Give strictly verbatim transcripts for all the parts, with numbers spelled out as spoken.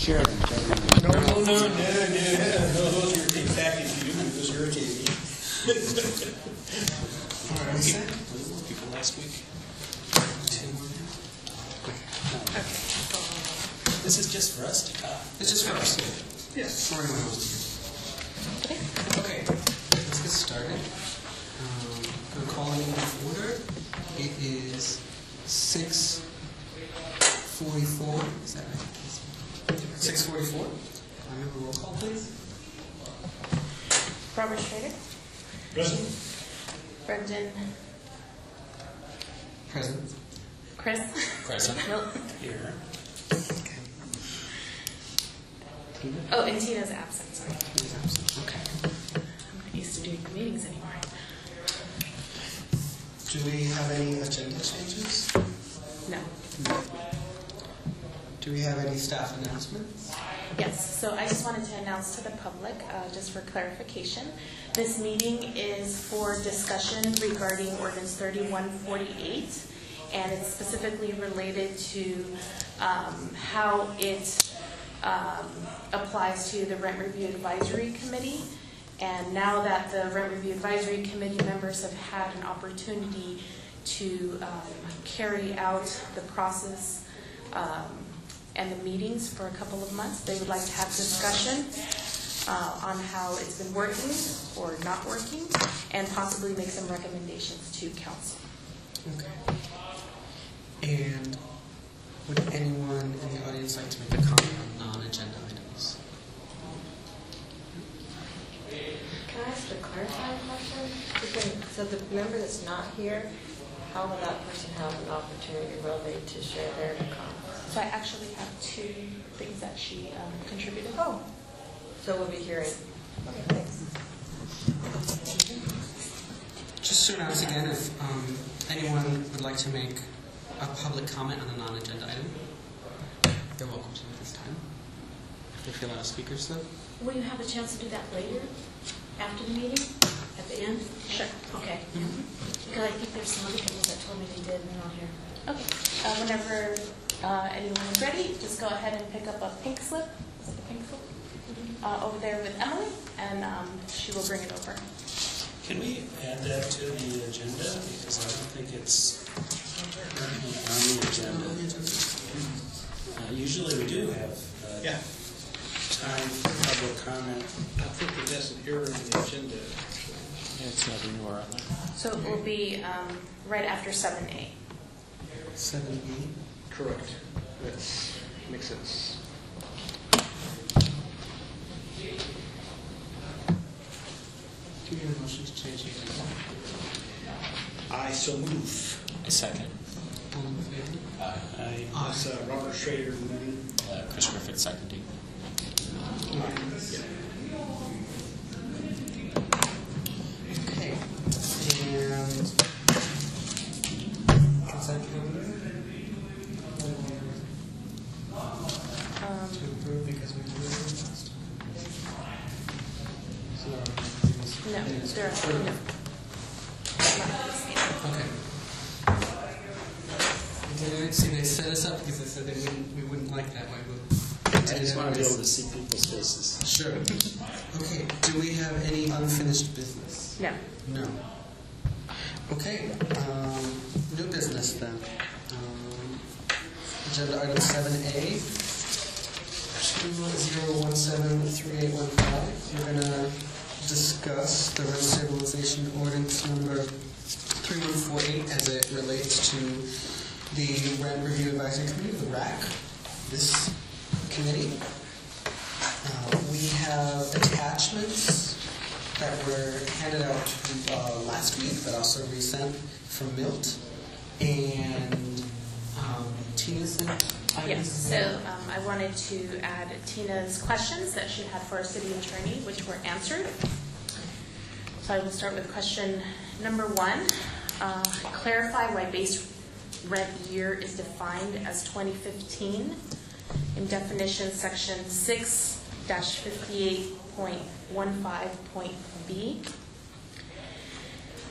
Share them. No, no, no, no, no, no, those are your package you do, those are irritating. All right, people, people last week. Okay. This is just for us to cop. It's just for us. Yes. For anyone else. Okay, let's get started. Um, I'm calling it in order. It is six forty-four. Is that right? six forty-four. I have a roll call, please. Robert Schrader. Present. Brendan. Present. Chris. Present. Milton. Here. Oh, and Tina's absent. Sorry. He's absent. Okay. I'm not used to doing the meetings anymore. Do we have any agenda changes? No. No. Do we have any staff announcements? Yes, so I just wanted to announce to the public, uh, just for clarification, this meeting is for discussion regarding ordinance thirty-one forty-eight, and it's specifically related to um, how it um, applies to the Rent Review Advisory Committee. And now that the Rent Review Advisory Committee members have had an opportunity to um, carry out the process um, and the meetings for a couple of months, they would like to have discussion uh, on how it's been working or not working, and possibly make some recommendations to council. Okay. And would anyone in the audience like to make a comment on non-agenda items? Can I ask a clarifying question? Because- So the member that's not here, how will that person have an opportunity really to share their comments? So I actually have two things that she um, contributed. Oh, so we'll be hearing. Okay, thanks. Just to announce again, if um, anyone would like to make a public comment on a non-agenda item, they're welcome to at this time. If they fill out a speaker's slip. Will you have a chance to do that later, after the meeting, at the end? Sure. Okay. Mm-hmm. Because I think there's some other people that told me they did and they're not here. Okay. Uh, whenever uh, anyone is ready, just go ahead and pick up a pink slip. Is it the pink slip? Uh, over there with Emily, and um, she will bring it over. Can we add that to the agenda? Because I don't think it's currently on the agenda. Uh, usually we do have uh, Yeah, time for public comment. I think that that's an error in the agenda. Yeah, it's not anywhere on there. So it will be um, right after seven A. seven E. Correct. That makes sense. Do you have a motion to change the agenda? I so move. A second. All in favor? Uh, I, That's uh, Robert Schrader moving. uh, Chris Griffith seconding. Okay. And consent calendar? Um, To approve because we did it last time. So, no, it is there are approved. no. Not this meeting. Okay. Did see they set us up because they said they wouldn't, we wouldn't like that way. I just want to be able to see people's faces. Sure. Okay. Do we have any unfinished business? No. No. Okay. Um, new business then. Um, agenda item seven A. two zero one seven three eight one five. We're going to discuss the rent stabilization ordinance number three one four eight as it relates to the Rent Review Advisory Committee, the R A C, this committee. Uh, we have attachments that were handed out uh, last week, but also resent from Milt. And um, Tina sent items. Yes, so um, I wanted to add Tina's questions that she had for our city attorney, which were answered. So I will start with question number one. Uh, clarify why base rent year is defined as twenty fifteen in definition section six fifty-eight point one five point B.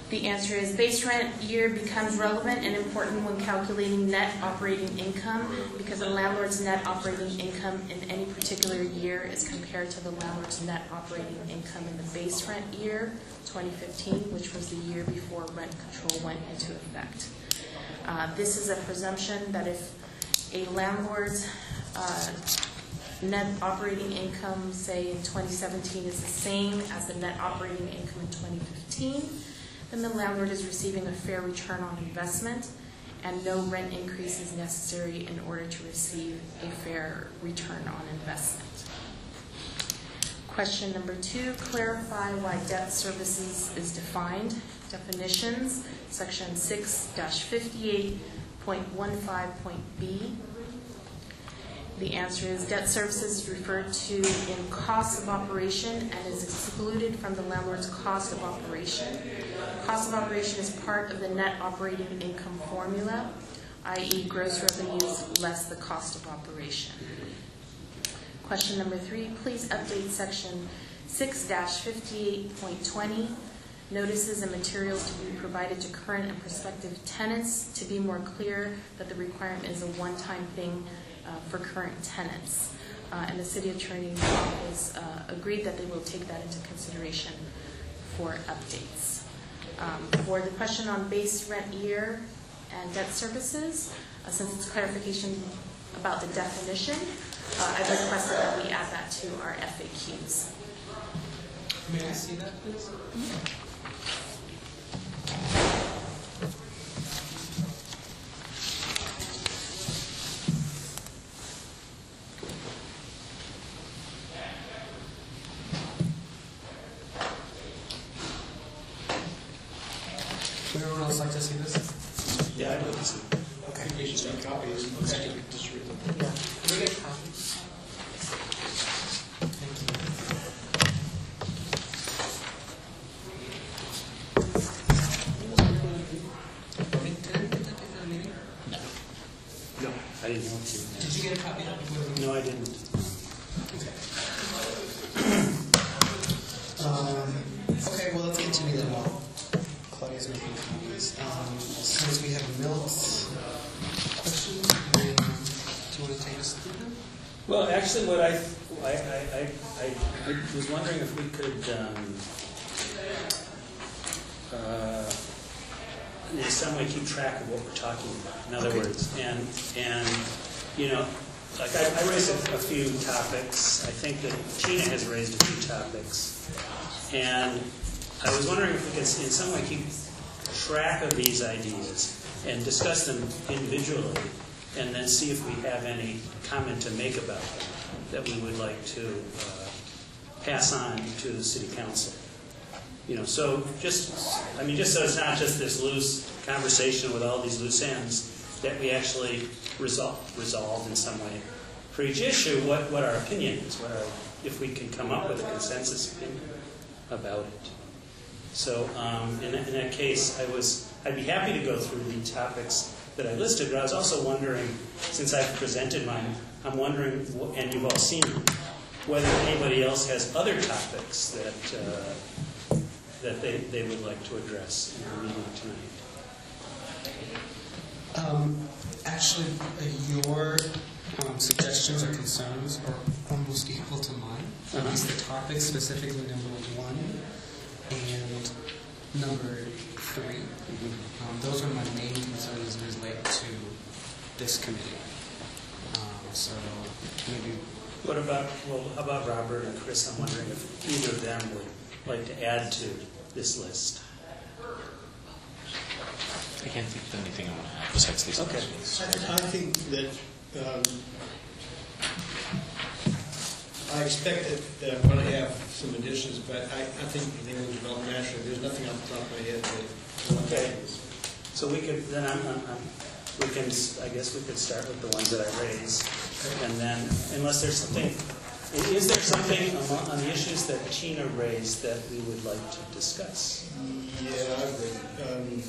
The answer is base rent year becomes relevant and important when calculating net operating income because a landlord's net operating income in any particular year is compared to the landlord's net operating income in the base rent year, twenty fifteen, which was the year before rent control went into effect. Uh, this is a presumption that if a landlord's uh, net operating income, say in twenty seventeen, is the same as the net operating income in twenty fifteen, then the landlord is receiving a fair return on investment and no rent increase is necessary in order to receive a fair return on investment. Question number two, clarify why debt services is defined. Definitions, section six fifty-eight point fifteen point B. The answer is debt services is referred to in cost of operation and is excluded from the landlord's cost of operation. Cost of operation is part of the net operating income formula, that is gross revenues less the cost of operation. Question number three, please update section six fifty-eight point twenty, notices and materials to be provided to current and prospective tenants to be more clear that the requirement is a one-time thing uh, for current tenants. Uh, and the city attorney's office uh, agreed that they will take that into consideration for updates. Um, for the question on base rent year and debt services, uh, since it's clarification about the definition, uh, I've requested that we add that to our F A Qs. May I see that, please? Mm-hmm. Would everyone else like to see this? Yeah, I'd like to see. Okay. We should see copies. Okay. Just read them. Yeah. Can we get copies? Thank you. Did did anyone get that before the meeting? No. No, I didn't want to. Did you get a copy of that before the meeting? No, I didn't. Okay. Um, okay, well, let's continue then while Claudia's making copies. Um, since we have Milt's questions, then do you want to take us through them? Well, actually, what I, I, I, I, I was wondering if we could, um, uh, in some way keep track of what we're talking about. In other Okay. words, and, and, you know, like I, I raised a, a few topics. I think that Tina has raised a few topics. And I was wondering if we could, in some way, keep track of these ideas and discuss them individually, and then see if we have any comment to make about them that we would like to uh, pass on to the city council. You know, so just, I mean, just so it's not just this loose conversation with all these loose ends, that we actually resolve, resolve in some way for each issue what, what our opinion is, what our, if we can come up with a consensus opinion about it. So um, in, that, in that case, I was, I'd be happy to go through the topics that I listed, but I was also wondering, since I've presented mine, I'm wondering, and you've all seen them, whether anybody else has other topics that uh, that they, they would like to address in our meeting tonight. Um, actually, uh, your um, suggestions or concerns are almost equal to mine. At least the topics, specifically number one and number three. Mm-hmm. Um, those are my main concerns as they relate to this committee. Um, so maybe. What about, well, how about Robert and Chris? I'm wondering if either of them would like to add to this list. I can't think of anything I want to add besides these Okay. questions. I, I think that um, I expect that, that I'm going to have some additions, but I, I think they will develop naturally. There's nothing off the top of my head that. Okay. So we could, then I'm, I'm, I'm, we can, I guess we could start with the ones that I raised. And then, unless there's something, is there something on, on the issues that Tina raised that we would like to discuss? Yeah, I agree. Um,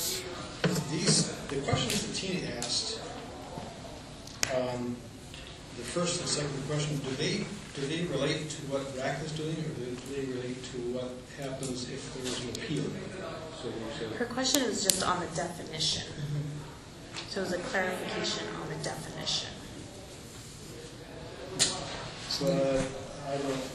these, the questions that Tina asked, um, the first and second question, do they, do they relate to what R A C is doing, or do they relate to what happens if there is an appeal? So, so Her question is just on the definition. So it was a clarification on the definition. So, uh, I don't,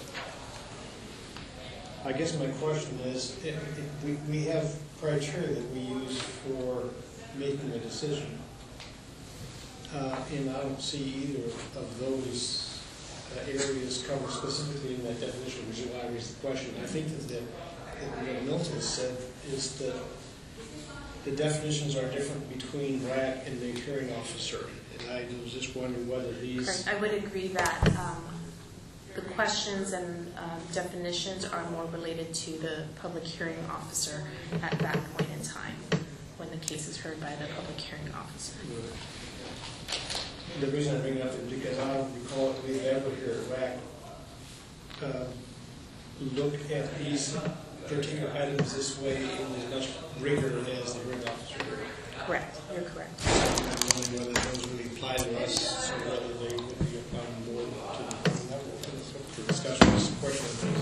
I guess my question is, if, if we, we have criteria that we use for making a decision, uh, and I don't see either of those uh, areas covered specifically in that definition, which is why I raised the question. I think that, the, that what Milton has said is that the definitions are different between R A C and the hearing officer, and I was just wondering whether these... Correct. I would agree that um, the questions and um, definitions are more related to the public hearing officer at that point in time, when the case is heard by the public hearing officer. The reason I bring it up is because I don't recall if we've ever here at R A C uh, look at these particular items this way in as much rigor as the hearing officer. Correct. You're correct. I'm wondering whether those really apply to us, or whether they would be on board to the level to discuss this question.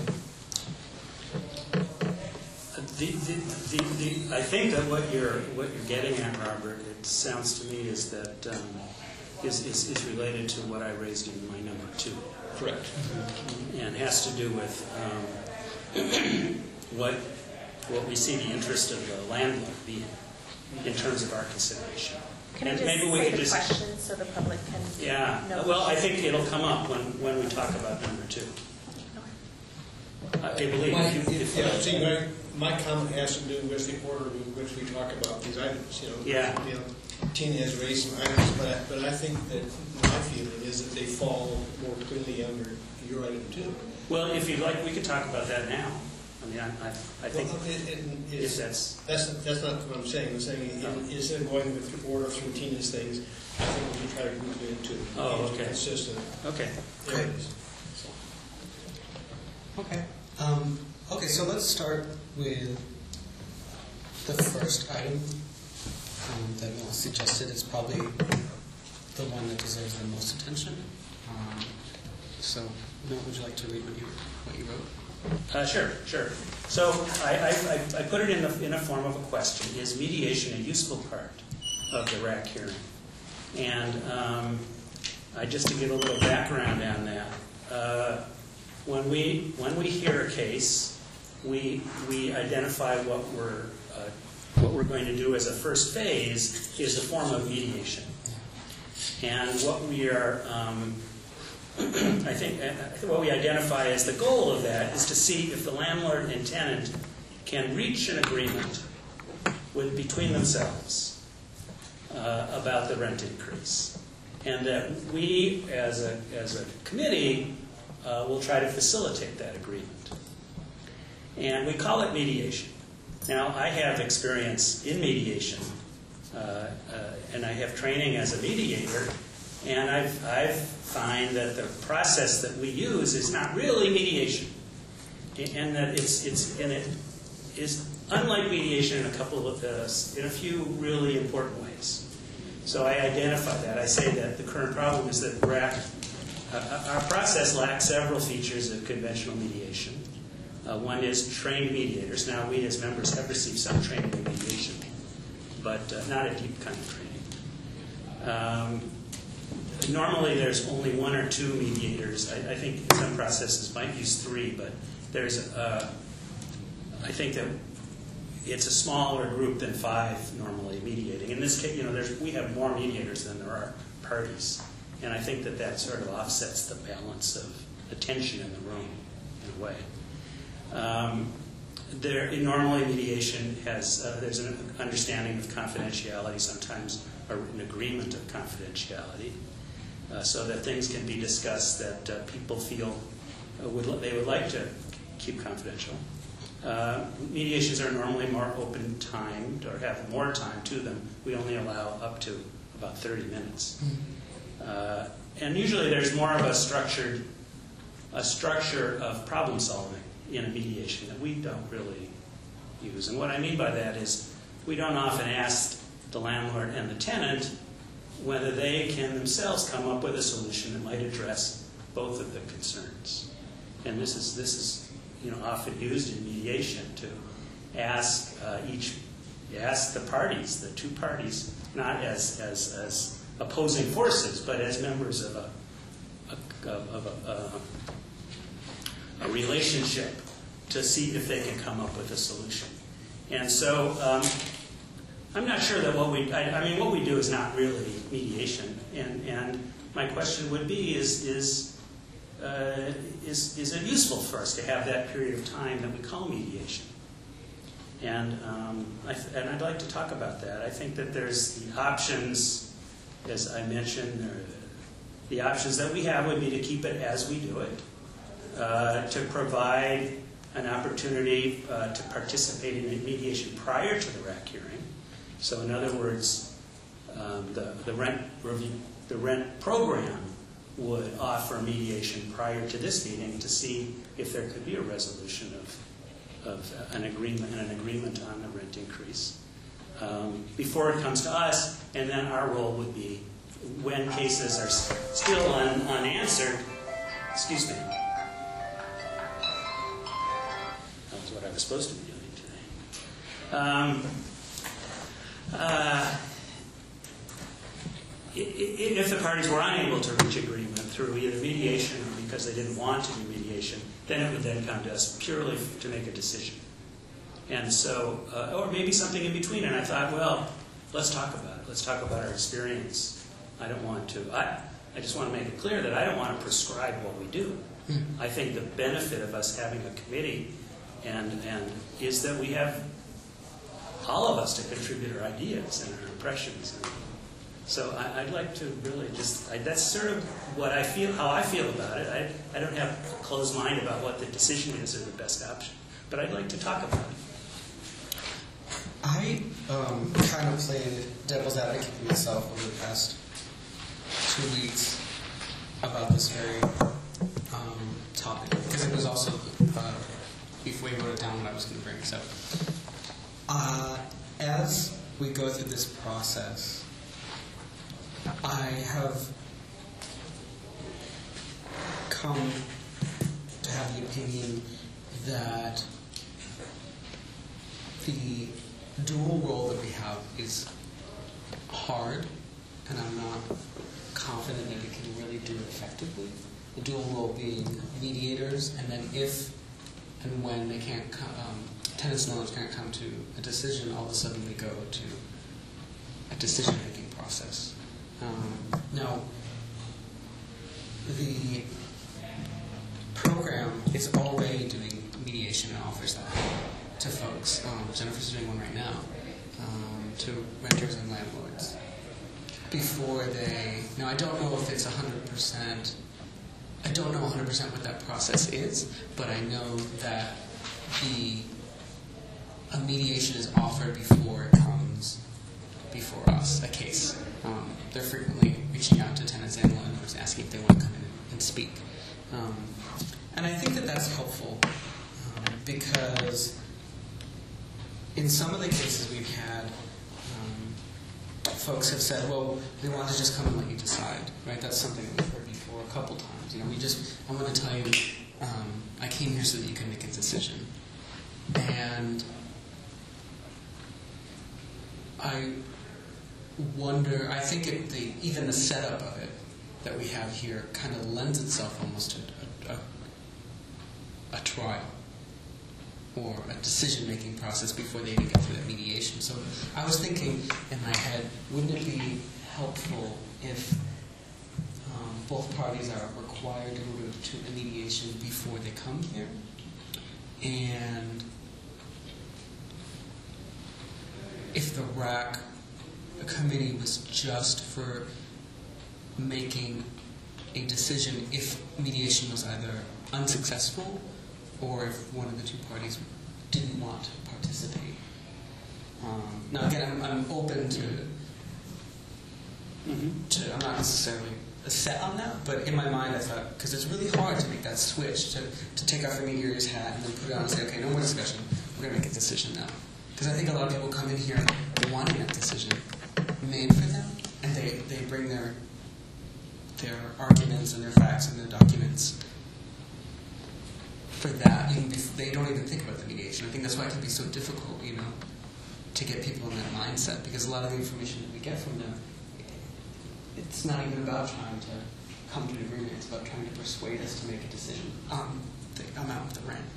The, the, the, the, I think that what you're what you're getting at, Robert, it sounds to me, is that um, is, is is related to what I raised in my number two. Correct. And has to do with um, what what we see the interest of the landlord being in terms of our consideration. Can and I just maybe we say could the just question so the public can yeah. know? Well, I think it'll come up when when we talk about number two. I believe. My, if you, if yeah, see, my, my comment has to do with the order in which we talk about these items. You know, Yeah. You know, Tina has raised some items, but I, but I think that my feeling is that they fall more clearly under your item too. Well, if you'd like, we could talk about that now. I mean, I, I, I think Well, it, it, if it's, that's that's that's not what I'm saying. I'm saying No. in, instead of going with the order through Tina's things, I think we should try to move it into Oh, okay. consistent okay. areas. Okay. Um, okay, so let's start with the first item um, that Mel suggested is probably the one that deserves the most attention. Um, so, Mel, would you like to read what you what you wrote? Uh, sure, sure. So I, I, I I put it in the in a form of a question: is mediation a useful part of the R A C hearing? And um, I just to give a little background on that. Uh, When we when we hear a case, we we identify what we're uh, what we're going to do as a first phase is a form of mediation, and what we are um, I think uh, what we identify as the goal of that is to see if the landlord and tenant can reach an agreement with between themselves uh, about the rent increase, and that we as a as a committee. Uh, we'll try to facilitate that agreement. And we call it mediation. Now, I have experience in mediation, uh, uh, and I have training as a mediator, and I've, I've find that the process that we use is not really mediation, and that it's, it's and it is unlike mediation in a couple of uh, in a few really important ways. So I identify that. I say that the current problem is that R A C Uh, our process lacks several features of conventional mediation. Uh, one is trained mediators. Now, we as members have received some training in mediation, but uh, not a deep kind of training. Um, normally, there's only one or two mediators. I, I think some processes might use three, but there's, uh, I think that it's a smaller group than five normally mediating. In this case, you know, there's, we have more mediators than there are parties. And I think that that sort of offsets the balance of attention in the room in a way. Um, there, normally, mediation has uh, there's an understanding of confidentiality, sometimes a written agreement of confidentiality, uh, so that things can be discussed that uh, people feel uh, would they would like to keep confidential. Uh, mediations are normally more open timed or have more time to them. We only allow up to about thirty minutes. Uh, and usually there's more of a structured, a structure of problem solving in a mediation that we don't really use. And what I mean by that is we don't often ask the landlord and the tenant whether they can themselves come up with a solution that might address both of the concerns. And this is, this is you know, often used in mediation to ask uh, each, ask the parties, the two parties, not as, as, as opposing forces, but as members of a, a, of a, a, a relationship to see if they can come up with a solution. And so um, I'm not sure that what we, I, I mean, what we do is not really mediation. And, and my question would be, is, is, uh, is, is it useful for us to have that period of time that we call mediation? And, um, I th and I'd like to talk about that. I think that there's the options, as I mentioned, there, the options that we have would be to keep it as we do it, uh, to provide an opportunity uh, to participate in mediation prior to the R A C hearing. So in other words, um, the, the, rent review, the rent program would offer mediation prior to this meeting to see if there could be a resolution of of an agreement and an agreement on the rent increase um, before it comes to us, and then our role would be when cases are still un unanswered. Excuse me. That was what I was supposed to be doing today. Um, uh, if the parties were unable to reach agreement through either mediation or because they didn't want to do mediation, then it would then come to us purely to make a decision. And so, uh, or maybe something in between. And I thought, well, let's talk about it. Let's talk about our experience. I don't want to, I, I just want to make it clear that I don't want to prescribe what we do. I think the benefit of us having a committee and, and is that we have all of us to contribute our ideas and our impressions. And so I, I'd like to really just, I, that's sort of what I feel, how I feel about it. I, I don't have a closed mind about what the decision is or the best option, but I'd like to talk about it. I um, kind of played devil's advocate myself over the past two weeks about this very um, topic, because it was also, uh, before you wrote it down, what I was going to bring. So, uh, as we go through this process, I have come to have the opinion that the dual role that we have is hard, and I'm not confident that we can really do it effectively. The dual role being mediators, and then if and when they can't come, um, tenants and owners can't come to a decision, all of a sudden we go to a decision-making process. Um, now, the program is already doing mediation and offers that to folks. Um, Jennifer's doing one right now um, to renters and landlords. Before they, now I don't know if it's one hundred percent, I don't know one hundred percent what that process is, but I know that the a mediation is offered before it comes before us, a case. Um, they're frequently reaching out to tenants and landlords asking if they want to come in and speak. Um, and I think that that's helpful um, because in some of the cases we've had, um, folks have said, well, we want to just come and let you decide, right? That's something that we've heard before a couple times. You know, we just, I want to tell you, um, I came here so that you can make a decision. And I wonder, I think it, the, even the setup of it that we have here kind of lends itself almost to a, a, a trial or a decision-making process before they even get through that mediation. So I was thinking in my head, wouldn't it be helpful if um, both parties are required to go to, to a mediation before they come here? And if the R A C committee was just for making a decision if mediation was either unsuccessful or if one of the two parties didn't want to participate. Um, now again, I'm, I'm open to, mm-hmm. to, I'm not necessarily set on that, but in my mind I thought, because it's really hard to make that switch, to, to take off the mediator's hat and then put it on and say, okay, no more discussion, we're going to make a decision now. Because I think a lot of people come in here wanting that decision made for them, and they, they bring their their arguments and their facts and their documents for that. Even bef- they don't even think about the mediation. I think that's why it can be so difficult, you know, to get people in that mindset, because a lot of the information that we get from them, it's not even about trying to come to an agreement. It's about trying to persuade us to make a decision on the amount of the rent.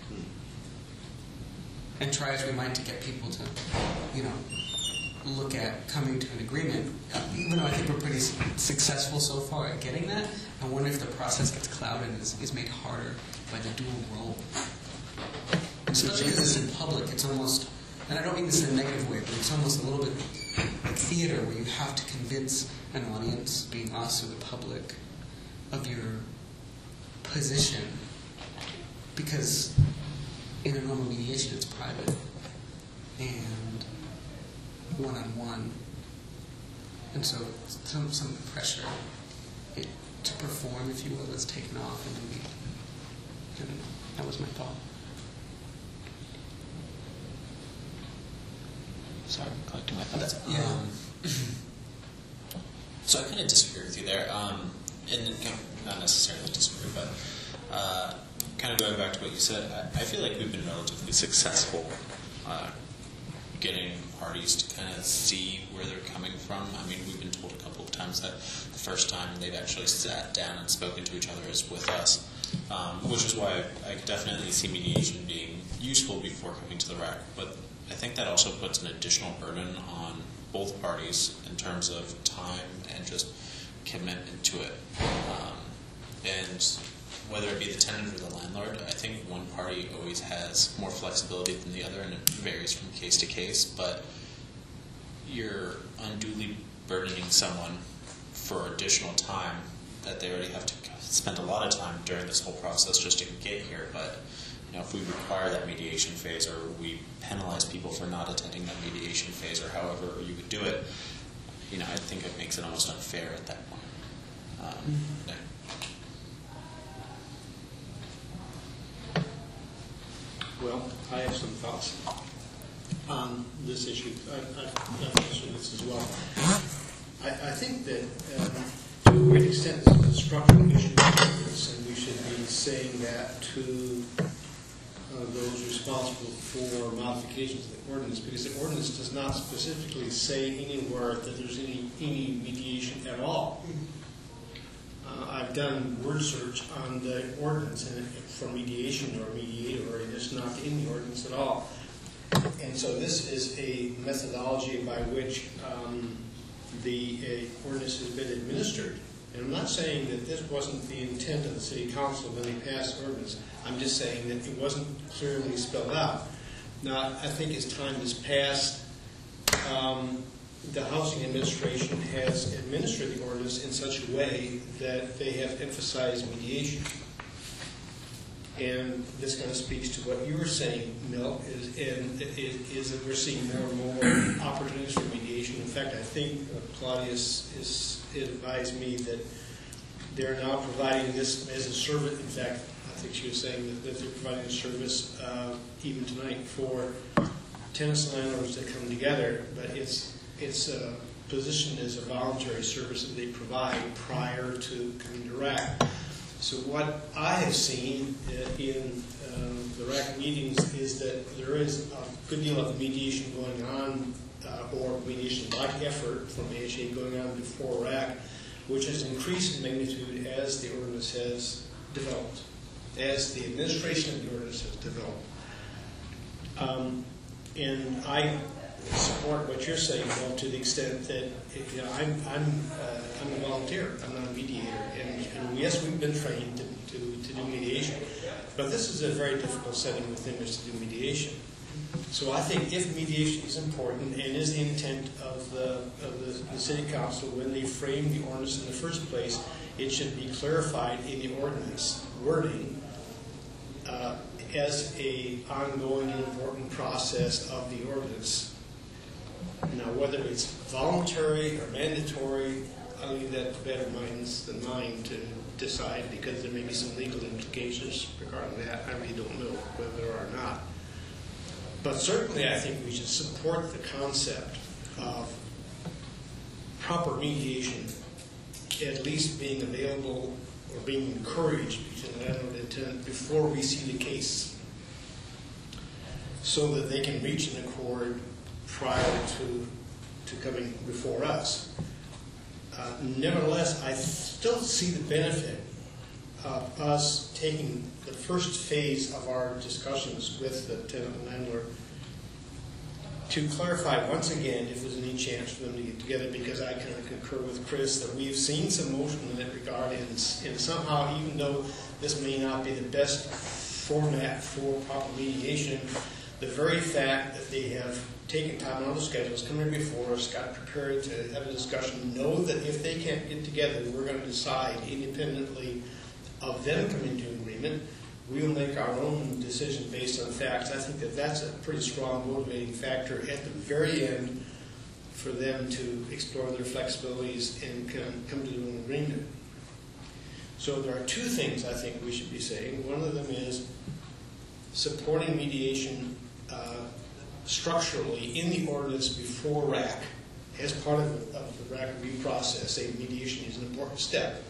And try as we might to get people to, you know, look at coming to an agreement. Uh, even though I think we're pretty s- successful so far at getting that, I wonder if the process gets clouded and is, is made harder by the dual role. Especially because it's in public, it's almost, and I don't mean this in a negative way, but it's almost a little bit like theater where you have to convince an audience, being us or the public, of your position. Because in a normal mediation, it's private and one-on-one. And so some, some of the pressure it, to perform, if you will, is taken off. And, we, and that was my thought. Sorry, I'm collecting my thoughts. Yeah. Um, so I kind of disagree with you there. Um, and you know, not necessarily disagree, but uh, kind of going back to what you said, I, I feel like we've been relatively successful uh, getting parties to kind of see where they're coming from. I mean, we've been told a couple of times that the first time they've actually sat down and spoken to each other is with us, um, which is why I, I could definitely see mediation being useful before coming to the rack. But I think that also puts an additional burden on both parties in terms of time and just commitment to it. Um, and whether it be the tenant or the landlord, I think one party always has more flexibility than the other, and it varies from case to case, but you're unduly burdening someone for additional time that they already have to spend a lot of time during this whole process just to get here. But you know, if we require that mediation phase, or we penalize people for not attending that mediation phase, or however you would do it, you know, I think it makes it almost unfair at that point. Um, yeah. Well, I have some thoughts on this issue. I, I, I've mentioned this as well. I, I think that um, to a great extent this is a structural issue, and we should be saying that to uh, those responsible for modifications of the ordinance, because the ordinance does not specifically say anywhere that there's any, any mediation at all. Uh, I've done word search on the ordinance and for mediation or mediator, and it's not in the ordinance at all. And so this is a methodology by which um, the uh, ordinance has been administered. And I'm not saying that this wasn't the intent of the City Council when they passed the ordinance. I'm just saying that it wasn't clearly spelled out. Now, I think as time has passed, um, the Housing Administration has administered the ordinance in such a way that they have emphasized mediation. And this kind of speaks to what you were saying, Milt, is, and, is, is that we're seeing more and more opportunities for mediation. In fact, I think uh, Claudius is, advised me that they're now providing this as a service. In fact, I think she was saying that, that they're providing a service uh, even tonight for tenants and landlords that come together, but it's it's uh, positioned as a voluntary service that they provide prior to coming to R A C. So what I have seen uh, in um, the R A C meetings is that there is a good deal of mediation going on, uh, or mediation-like effort from A H A going on before R A C, which has increased in magnitude as the ordinance has developed, as the administration of the ordinance has developed. Um, and I support what you're saying, Bill, to the extent that, you know, I'm I'm uh, I'm a volunteer. I'm not a mediator, and, and yes, we've been trained to, to to do mediation, but this is a very difficult setting within which to do mediation. So I think if mediation is important and is the intent of the of the, the City Council when they frame the ordinance in the first place, it should be clarified in the ordinance wording uh, as a ongoing and important process of the ordinance. Now, whether it's voluntary or mandatory, I'll leave that to better minds than mine to decide, because there may be some legal implications regarding that. I really don't know whether there are or not. But certainly I think we should support the concept of proper mediation at least being available or being encouraged between the landlord and tenant before we see the case, so that they can reach an accord prior to, to coming before us. Uh, nevertheless, I still see the benefit of us taking the first phase of our discussions with the tenant and landlord to clarify once again if there's any chance for them to get together, because I kind of concur with Chris that we've seen some motion in that regard, and, and somehow, even though this may not be the best format for proper mediation, the very fact that they have taken time out of the schedules, come in before us, got prepared to have a discussion, know that if they can't get together, we're going to decide independently of them coming to agreement. We will make our own decision based on facts. I think that that's a pretty strong motivating factor at the very end for them to explore their flexibilities and come, come to an agreement. So there are two things I think we should be saying. One of them is supporting mediation uh, structurally in the ordinance before R A C as part of, of the R A C review process. Say mediation is an important step.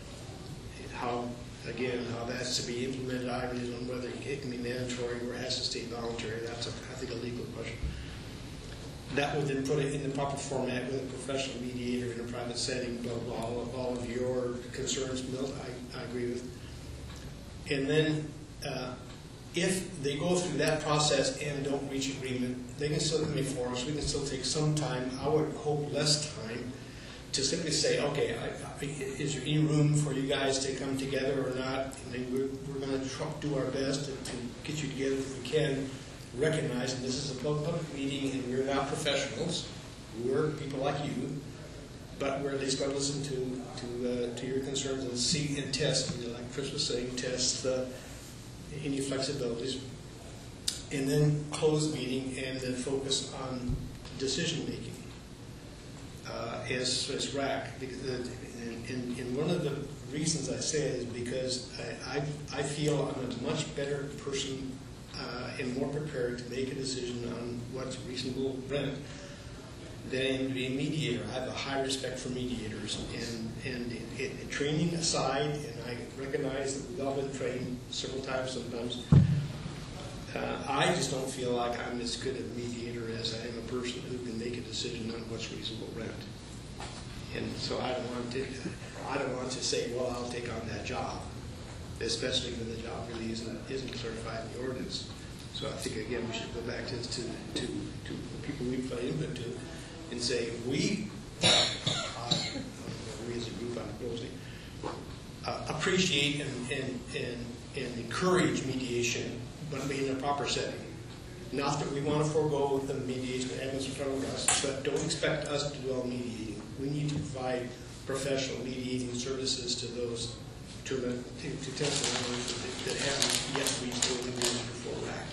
How Again, how that's to be implemented, I really don't know whether it can be mandatory or it has to stay voluntary. That's, a, I think, a legal question. That would then put it in the proper format with a professional mediator in a private setting, blah, blah, all of, all of your concerns, Milt, I, I agree with. And then, uh, if they go through that process and don't reach agreement, they can still come before us. We can still take some time, I would hope less time, to simply say, okay, I, I, is there any room for you guys to come together or not? And then we're, we're going to do our best to, to get you together if we can, recognizing this is a public meeting and we're not professionals. We're people like you, but we're at least going to listen to to, uh, to your concerns and see and test, you know, like Chris was saying, test uh, any flexibilities. And then close the meeting and then focus on decision making. Uh, as, as R A C, because, uh, and, and, and one of the reasons I say it is because I, I, I feel I'm a much better person uh, and more prepared to make a decision on what's reasonable rent than be a mediator. I have a high respect for mediators, and, and it, it, training aside, and I recognize that we've all been trained several times sometimes, uh, I just don't feel like I'm as good a mediator as I am a person who can make a decision on what's reasonable rent. And so I don't want to, I don't want to say, well, I'll take on that job, especially when the job really isn't isn't certified in the ordinance. So I think again we should go back to to to, to the people we put input to, and say we, uh, we as a group, I'm closing, uh, appreciate and and and and encourage mediation, but in a proper setting. Not that we want to forego the mediation that happens in front of us, but don't expect us to do all mediating. We need to provide professional mediating services to those, to the to, to tenants that, that haven't yet reached those agreements before R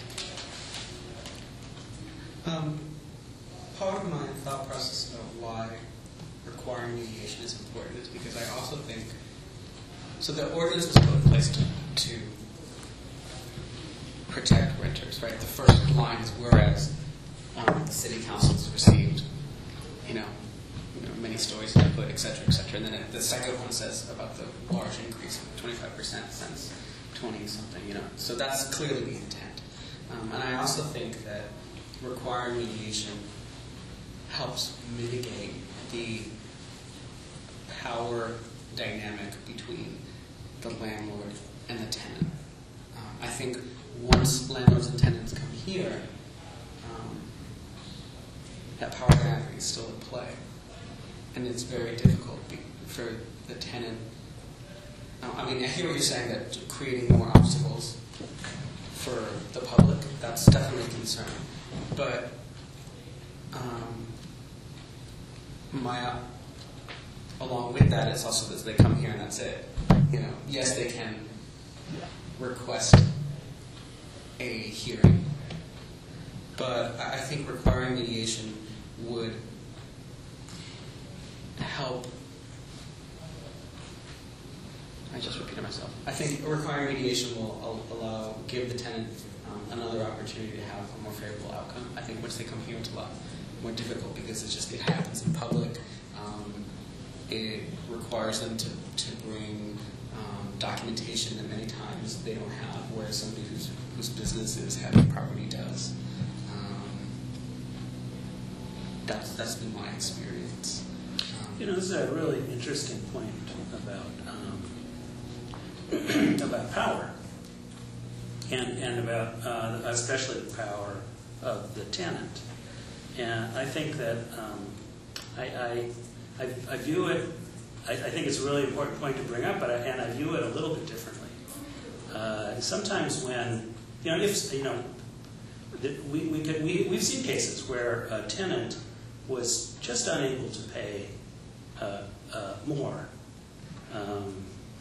A C. Um, part of my thought process about why requiring mediation is important is because I also think, so the ordinance was put in place to, to protect renters, right? The first line is whereas um, the city council has received, you know, you know, many stories of input, et cetera, et cetera. And then it, the second one says about the large increase of twenty-five percent since twenty something, you know. So that's clearly the intent. Um, and I also think that requiring mediation helps mitigate the power dynamic between the landlord and the tenant. Um, I think once landlords and tenants come here, um, that power dynamic is still at play. And it's very difficult be for the tenant. Uh, I mean, I hear what you're saying, that creating more obstacles for the public, that's definitely a concern. But um, my, uh, along with that, it's also that they come here and that's it. You know, yes, they can request a hearing, but I think requiring mediation would help. I just repeated myself. I think requiring mediation will allow, give the tenant um, another opportunity to have a more favorable outcome. I think once they come here to law, more difficult because it's just it happens in public. Um, it requires them to, to bring um, documentation that many times they don't have, whereas somebody whose whose business is having property does. Um, that's that's been my experience. Um, You know, this is a really interesting point about um, about power, and and about uh, especially the power of the tenant. And I think that um, I, I, I I view it. I, I think it's a really important point to bring up, but I, and I view it a little bit differently. Uh, sometimes when you know, if you know, we we could we we've seen cases where a tenant was just unable to pay uh, uh, more, um,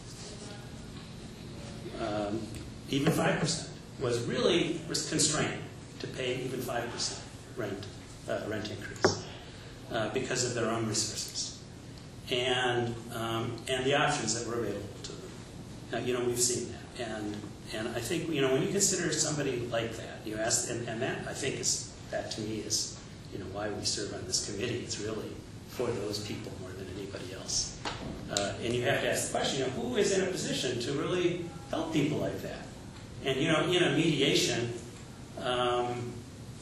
um, even five percent, was really constrained to pay even five percent rent uh, rent increase uh, because of their own resources and um, and the options that were available to them. Now, you know, we've seen that, and and I think you know when you consider somebody like that, you ask, and, and that I think is that to me is you know why we serve on this committee. It's really for those people more than anybody else. Uh, and you have to ask the question, you know, who is in a position to really help people like that? And, you know, in a mediation, um,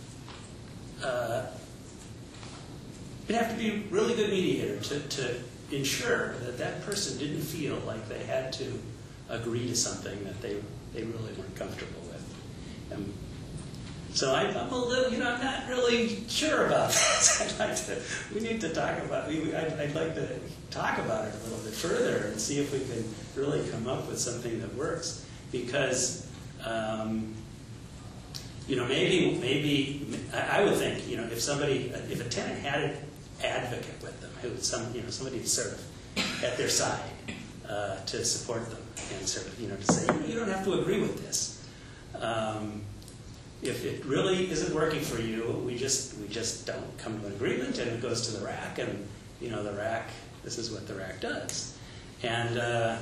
uh, you'd have to be a really good mediator to, to ensure that that person didn't feel like they had to agree to something that they, they really weren't comfortable with. Um, So I, I'm a little, you know, I'm not really sure about this. I'd like to, we need to talk about, we, I'd, I'd like to talk about it a little bit further and see if we can really come up with something that works. Because, um, you know, maybe, maybe, I, I would think, you know, if somebody, if a tenant had an advocate with them, who some, you know, somebody sort of at their side uh, to support them and sort of, you know, to say, you know, you don't have to agree with this. Um, If it really isn't working for you, we just we just don't come to an agreement, and it goes to the R A C, and you know the R A C. This is what the R A C does, and uh,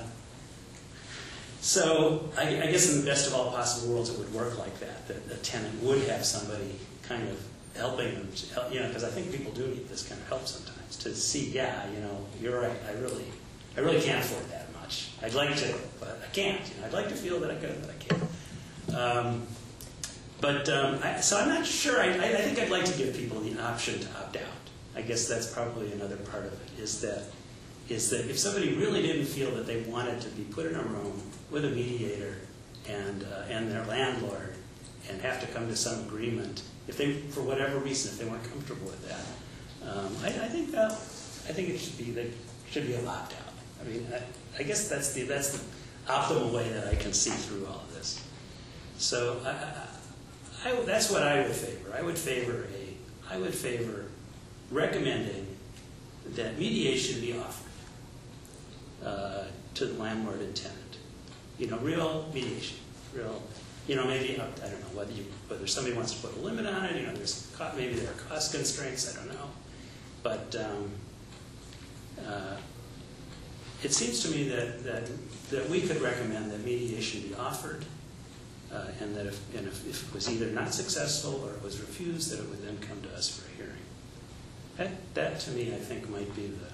so I, I guess in the best of all possible worlds, it would work like that. That the tenant would have somebody kind of helping them, to help, you know, because I think people do need this kind of help sometimes to see, yeah, you know, you're right. I really, I really can't afford that much. I'd like to, but I can't. You know, I'd like to feel that I could, but I can't. Um, But um, I, so I'm not sure. I, I think I'd like to give people the option to opt out. I guess that's probably another part of it. Is that is that if somebody really didn't feel that they wanted to be put in a room with a mediator and uh, and their landlord and have to come to some agreement, if they for whatever reason if they weren't comfortable with that, um, I, I think that I think it should be that should be a opt out. I mean, I, I guess that's the that's the optimal way that I can see through all of this. So. I, I, I, that's what I would favor. I would favor a. I would favor recommending that mediation be offered uh, to the landlord and tenant. You know, real mediation, real. You know, maybe I don't know whether you whether somebody wants to put a limit on it. You know, there's maybe there are cost constraints. I don't know, but um, uh, it seems to me that that that we could recommend that mediation be offered. Uh, and that if, and if, if it was either not successful or it was refused, that it would then come to us for a hearing. That, that to me, I think, might be the.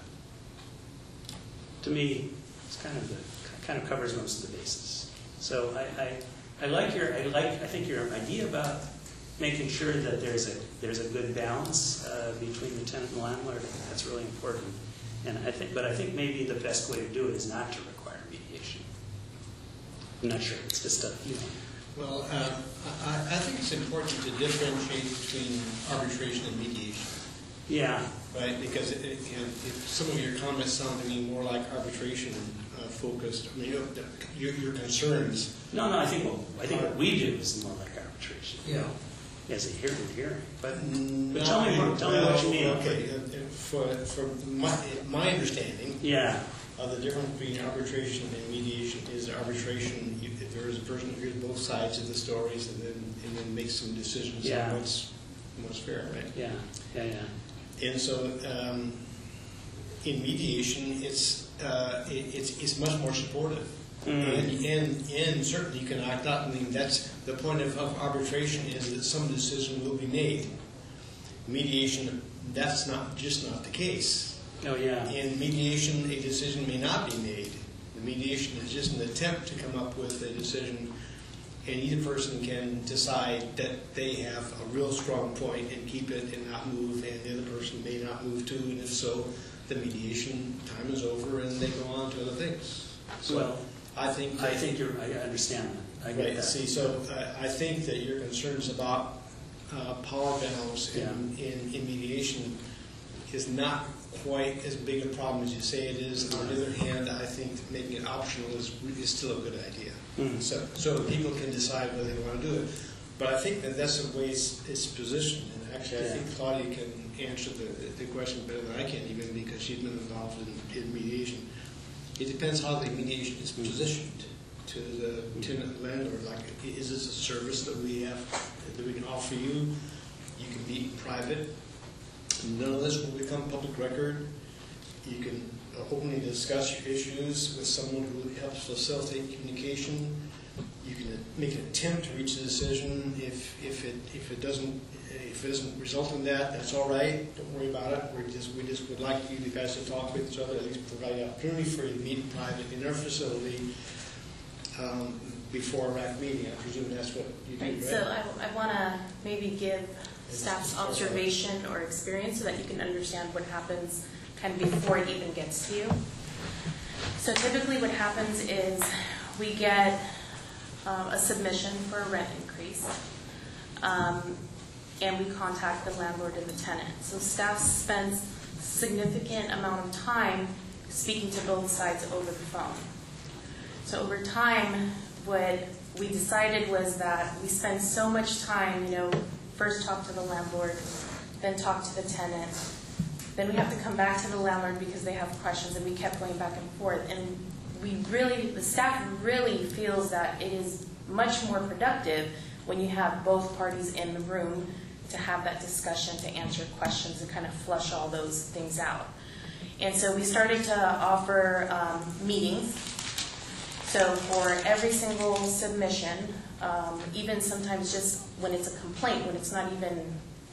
To me, it's kind of the kind of covers most of the bases. So I, I, I like your, I like, I think your idea about making sure that there's a there's a good balance uh, between the tenant and the landlord. I think that's really important. And I think, but I think maybe the best way to do it is not to require mediation. I'm not sure. It's just a, you know. Well, uh, I, I think it's important to differentiate between arbitration and mediation. Yeah. Right, because it, it, you know, if some of your comments sound to me more like arbitration uh, focused. I mean, you know, your, your concerns. No, no. I think what I think what we do is more like arbitration. Yeah. As a hearing, hearing. But, No, but tell me, what, tell well, me what you mean. Okay, uh, for for my my understanding. Yeah. Uh, the difference between arbitration and mediation is arbitration. You, if there is a person who hears both sides of the stories and then and then makes some decisions Yeah. on what's what's fair, right? Yeah. Yeah. Yeah. And so, um, in mediation, it's uh, it, it's it's much more supportive, Mm. and, and and certainly you can act out. I mean, that's the point of, of arbitration is that some decision will be made, mediation, that's not, just not the case. Oh, yeah. In mediation, a decision may not be made. The mediation is just an attempt to come up with a decision, and either person can decide that they have a real strong point and keep it and not move, and the other person may not move too, and if so, the mediation time is over and they go on to other things. So Well, I think I think you're, I understand that. I get Right, that. see, so uh, I think that your concerns about uh, power balance in, in, in mediation is not quite as big a problem as you say it is. On the other hand, I think that making it optional is, is still a good idea. Mhm. So, so people can decide whether they want to do it. But I think that that's the way it's, it's positioned. And actually, I Yeah. think Claudia can answer the, the question better than I can, even because she's been involved in, in mediation. It depends how the mediation is positioned to the tenant landlord. Like, is this a service that we have, that we can offer you? You can be private. None of this will become public record. You can openly discuss your issues with someone who helps facilitate communication. You can make an attempt to reach a decision. If if it if it doesn't if it doesn't result in that, that's all right. Don't worry about it. We just we just would like you guys to talk with each other. At least provide the opportunity for you to meet in private in our facility um, before a R A C meeting. I presume that's what you do, Right, right? so I, I want to maybe give staff's observation or experience so that you can understand what happens kind of before it even gets to you. So typically what happens is we get um, a submission for a rent increase, um, and we contact the landlord and the tenant. So staff spends significant amount of time speaking to both sides over the phone. So over time, what we decided was that we spend so much time, you know, first talk to the landlord, then talk to the tenant, then we have to come back to the landlord because they have questions, and we kept going back and forth. And we really, the staff really feels that it is much more productive when you have both parties in the room to have that discussion, to answer questions, and kind of flush all those things out. And so we started to offer um, meetings. So for every single submission, um, even sometimes just when it's a complaint, when it's not even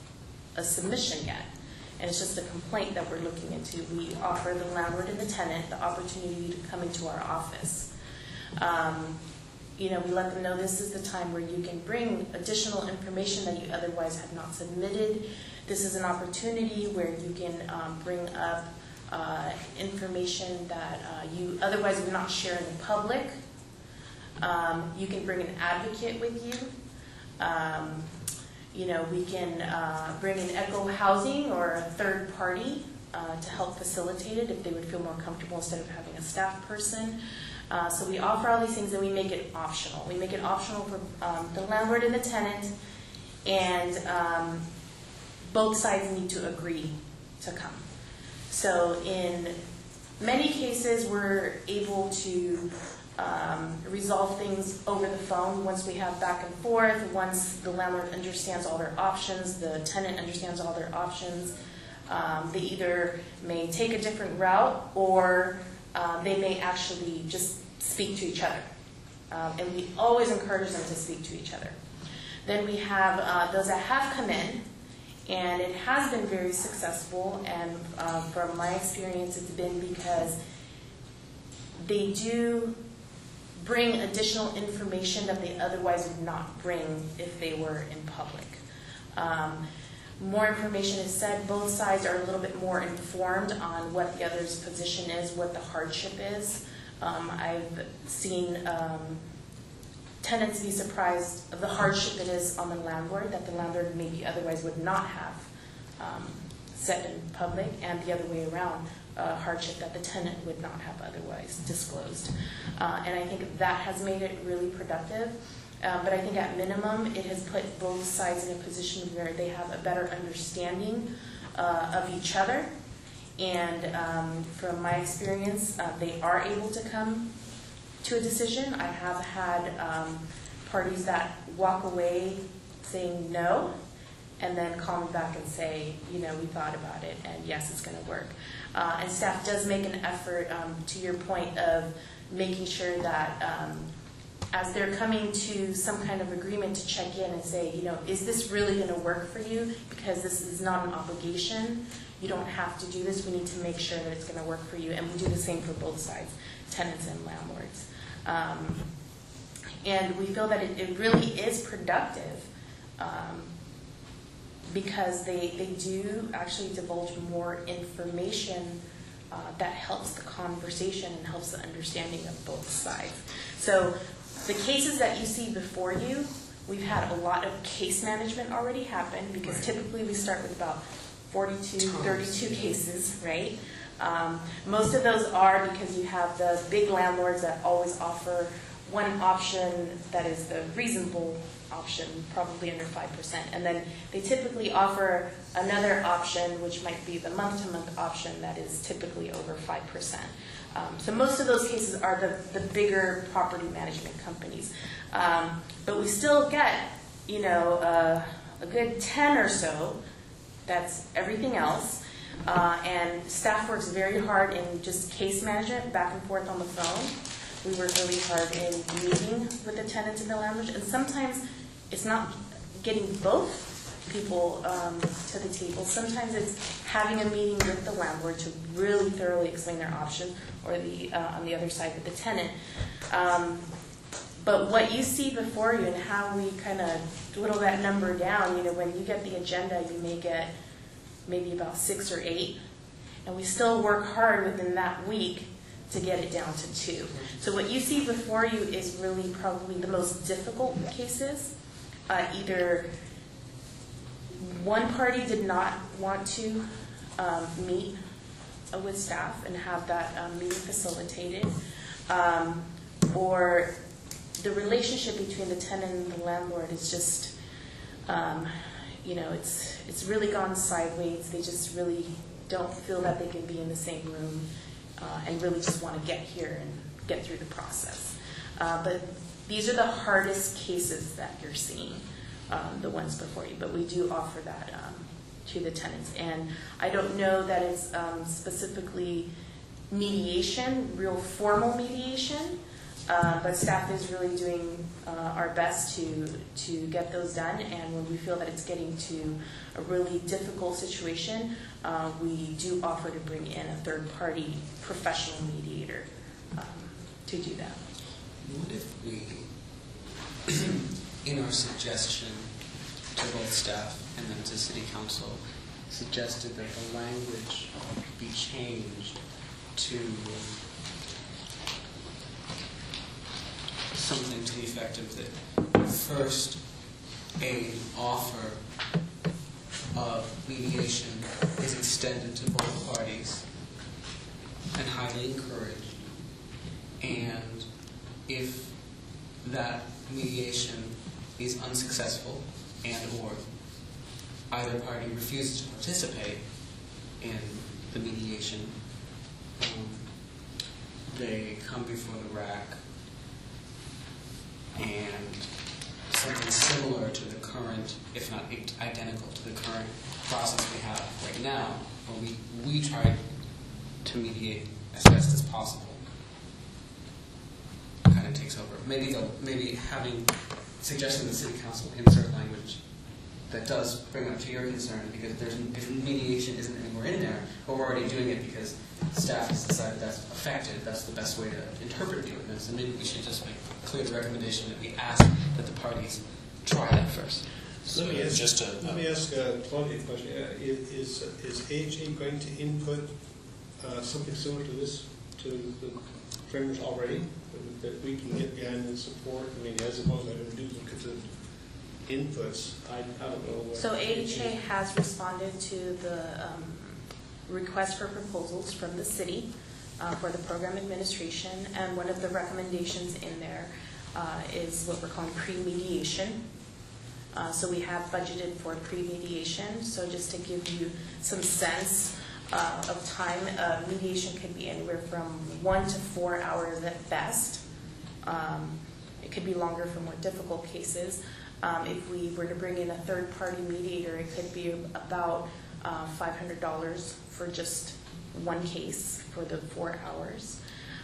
a submission yet, and it's just a complaint that we're looking into, we offer the landlord and the tenant the opportunity to come into our office. Um, you know, we let them know this is the time where you can bring additional information that you otherwise have not submitted. This is an opportunity where you can um, bring up uh, information that uh, you otherwise would not share in the public. Um, you can bring an advocate with you. Um, You know, we can uh, bring in Echo Housing or a third party uh, to help facilitate it if they would feel more comfortable instead of having a staff person. Uh, so we offer all these things and we make it optional. We make it optional for um, the landlord and the tenant, and um, both sides need to agree to come. So in many cases, we're able to Um, resolve things over the phone once we have back and forth, once the landlord understands all their options, the tenant understands all their options. Um, they either may take a different route, or um, they may actually just speak to each other. Um, and we always encourage them to speak to each other. Then we have uh, those that have come in, and it has been very successful, and uh, from my experience it's been because they do bring additional information that they otherwise would not bring if they were in public. Um, more information is said. Both sides are a little bit more informed on what the other's position is, what the hardship is. Um, I've seen um, tenants be surprised of the hardship it is on the landlord, that the landlord maybe otherwise would not have um, said in public, and the other way around. Uh, hardship that the tenant would not have otherwise disclosed. Uh, and I think that has made it really productive. Um, but I think at minimum, it has put both sides in a position where they have a better understanding uh, of each other. And um, from my experience, uh, they are able to come to a decision. I have had um, parties that walk away saying no, and then call me back and say, you know, we thought about it, and yes, it's going to work. Uh, and staff does make an effort, um, to your point, of making sure that um, as they're coming to some kind of agreement to check in and say, you know, is this really going to work for you? Because this is not an obligation. You don't have to do this. We need to make sure that it's going to work for you. And we do the same for both sides, tenants and landlords. Um, and we feel that it, it really is productive um, because they, they do actually divulge more information uh, that helps the conversation and helps the understanding of both sides. So the cases that you see before you, we've had a lot of case management already happen because typically we start with about forty-two, thirty-two cases, right? Um, most of those are because you have the big landlords that always offer one option that is the reasonable option, probably under five percent. And then they typically offer another option, which might be the month-to-month option that is typically over five percent. Um, so most of those cases are the, the bigger property management companies. Um, but we still get, you know, uh, a good ten or so. That's everything else. Uh, and staff works very hard in just case management, back and forth on the phone. We work really hard in meeting with the tenants and the landlords. And sometimes it's not getting both people um, to the table. Sometimes it's having a meeting with the landlord to really thoroughly explain their option, or the uh, on the other side with the tenant. Um, but what you see before you and how we kind of whittle that number down, you know, when you get the agenda, you may get maybe about six or eight, and we still work hard within that week to get it down to two. So what you see before you is really probably the most difficult cases. Uh, either one party did not want to um, meet uh, with staff and have that um, meeting facilitated, um, or the relationship between the tenant and the landlord is just, um, you know, it's it's really gone sideways. They just really don't feel that they can be in the same room uh, and really just want to get here and get through the process. Uh, but these are the hardest cases that you're seeing, um, the ones before you. But we do offer that um, to the tenants. And I don't know that it's um, specifically mediation, real formal mediation, uh, but staff is really doing uh, our best to, to get those done. And when we feel that it's getting to a really difficult situation, uh, we do offer to bring in a third-party professional mediator um, to do that. What if we, in our suggestion to both staff and then to City Council, suggested that the language be changed to something to the effect of that first a offer of mediation is extended to both parties and highly encouraged, and if that mediation is unsuccessful and or either party refuses to participate in the mediation, um, they come before the R A C and something similar to the current, if not identical to the current process we have right now, where we, we try to mediate as best as possible, kind of takes over. Maybe they'll, maybe having, suggesting the City Council insert language that does bring up to your concern, because if, there's, if mediation isn't anywhere in there, but we're already doing it because staff has decided that's effective, that's the best way to interpret the ordinance, and maybe we should just make clear the recommendation that we ask that the parties try that first. Let me ask, just a, let me ask uh, Claudia a question. Uh, is, is A H A going to input uh, something similar to this, to the framers already, that we can get behind and support? I mean, as opposed to having duplicative inputs, I, I don't know what. So A H A has responded to the um, request for proposals from the city uh, for the program administration, and one of the recommendations in there uh, is what we're calling pre-mediation. Uh, so we have budgeted for pre-mediation. So just to give you some sense uh, of time, uh, mediation could be anywhere from one to four hours at best. Um, it could be longer for more difficult cases. Um, if we were to bring in a third-party mediator, it could be about uh, five hundred dollars for just one case for the four hours.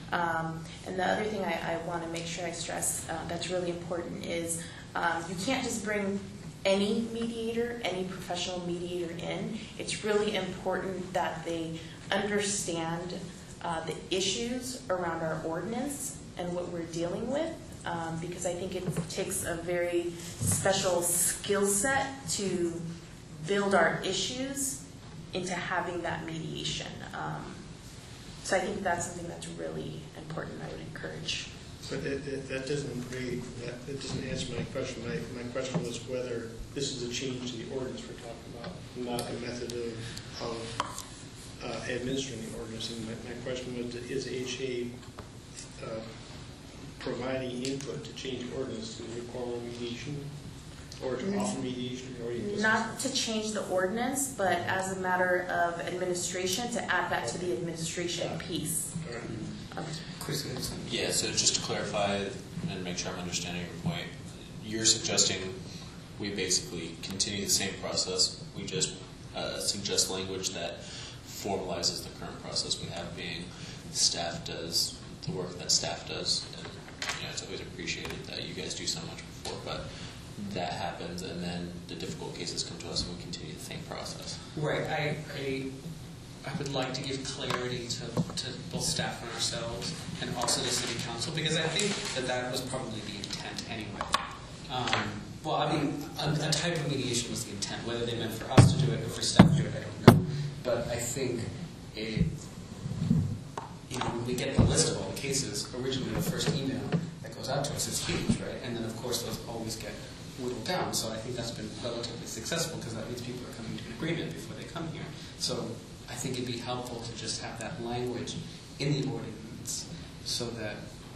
Um, and the other thing I, I want to make sure I stress uh, that's really important is um, you can't just bring any mediator, any professional mediator in. It's really important that they understand uh, the issues around our ordinance and what we're dealing with, um, because I think it takes a very special skill set to build our issues into having that mediation. Um, so I think that's something that's really important. I would encourage. But that, that, that doesn't agree, that, that doesn't answer my question. My, my question was whether this is a change to the ordinance we're talking about, not a method of, of uh, administering the ordinance. And my, my question was, is H A uh, providing input to change ordinance to require mediation or to offer mediation? Or you just Not to change the ordinance, but as a matter of administration, to add that to the administration piece. All right. Um, Chris, you had something? Yeah, so just to clarify and make sure I'm understanding your point, you're suggesting we basically continue the same process. We just uh, suggest language that formalizes the current process we have, being staff does the work that staff does. And you know, it's always appreciated that you guys do so much before, but that happens, and then the difficult cases come to us, and we continue the same process. Right. I, I, I would like to give clarity to, to both staff and ourselves, and also the city council, because I think that that was probably the intent anyway. Um, well, I mean, a, a type of mediation was the intent. Whether they meant for us to do it or for staff to do it, I don't know. But I think it, you know, when we get the list of all the cases, originally the first email that goes out to us is huge, right? And then, of course, those always get whittled down. So I think that's been relatively successful, because that means people are coming to an agreement before they come here. So I think it'd be helpful to just have that language in the ordinance so that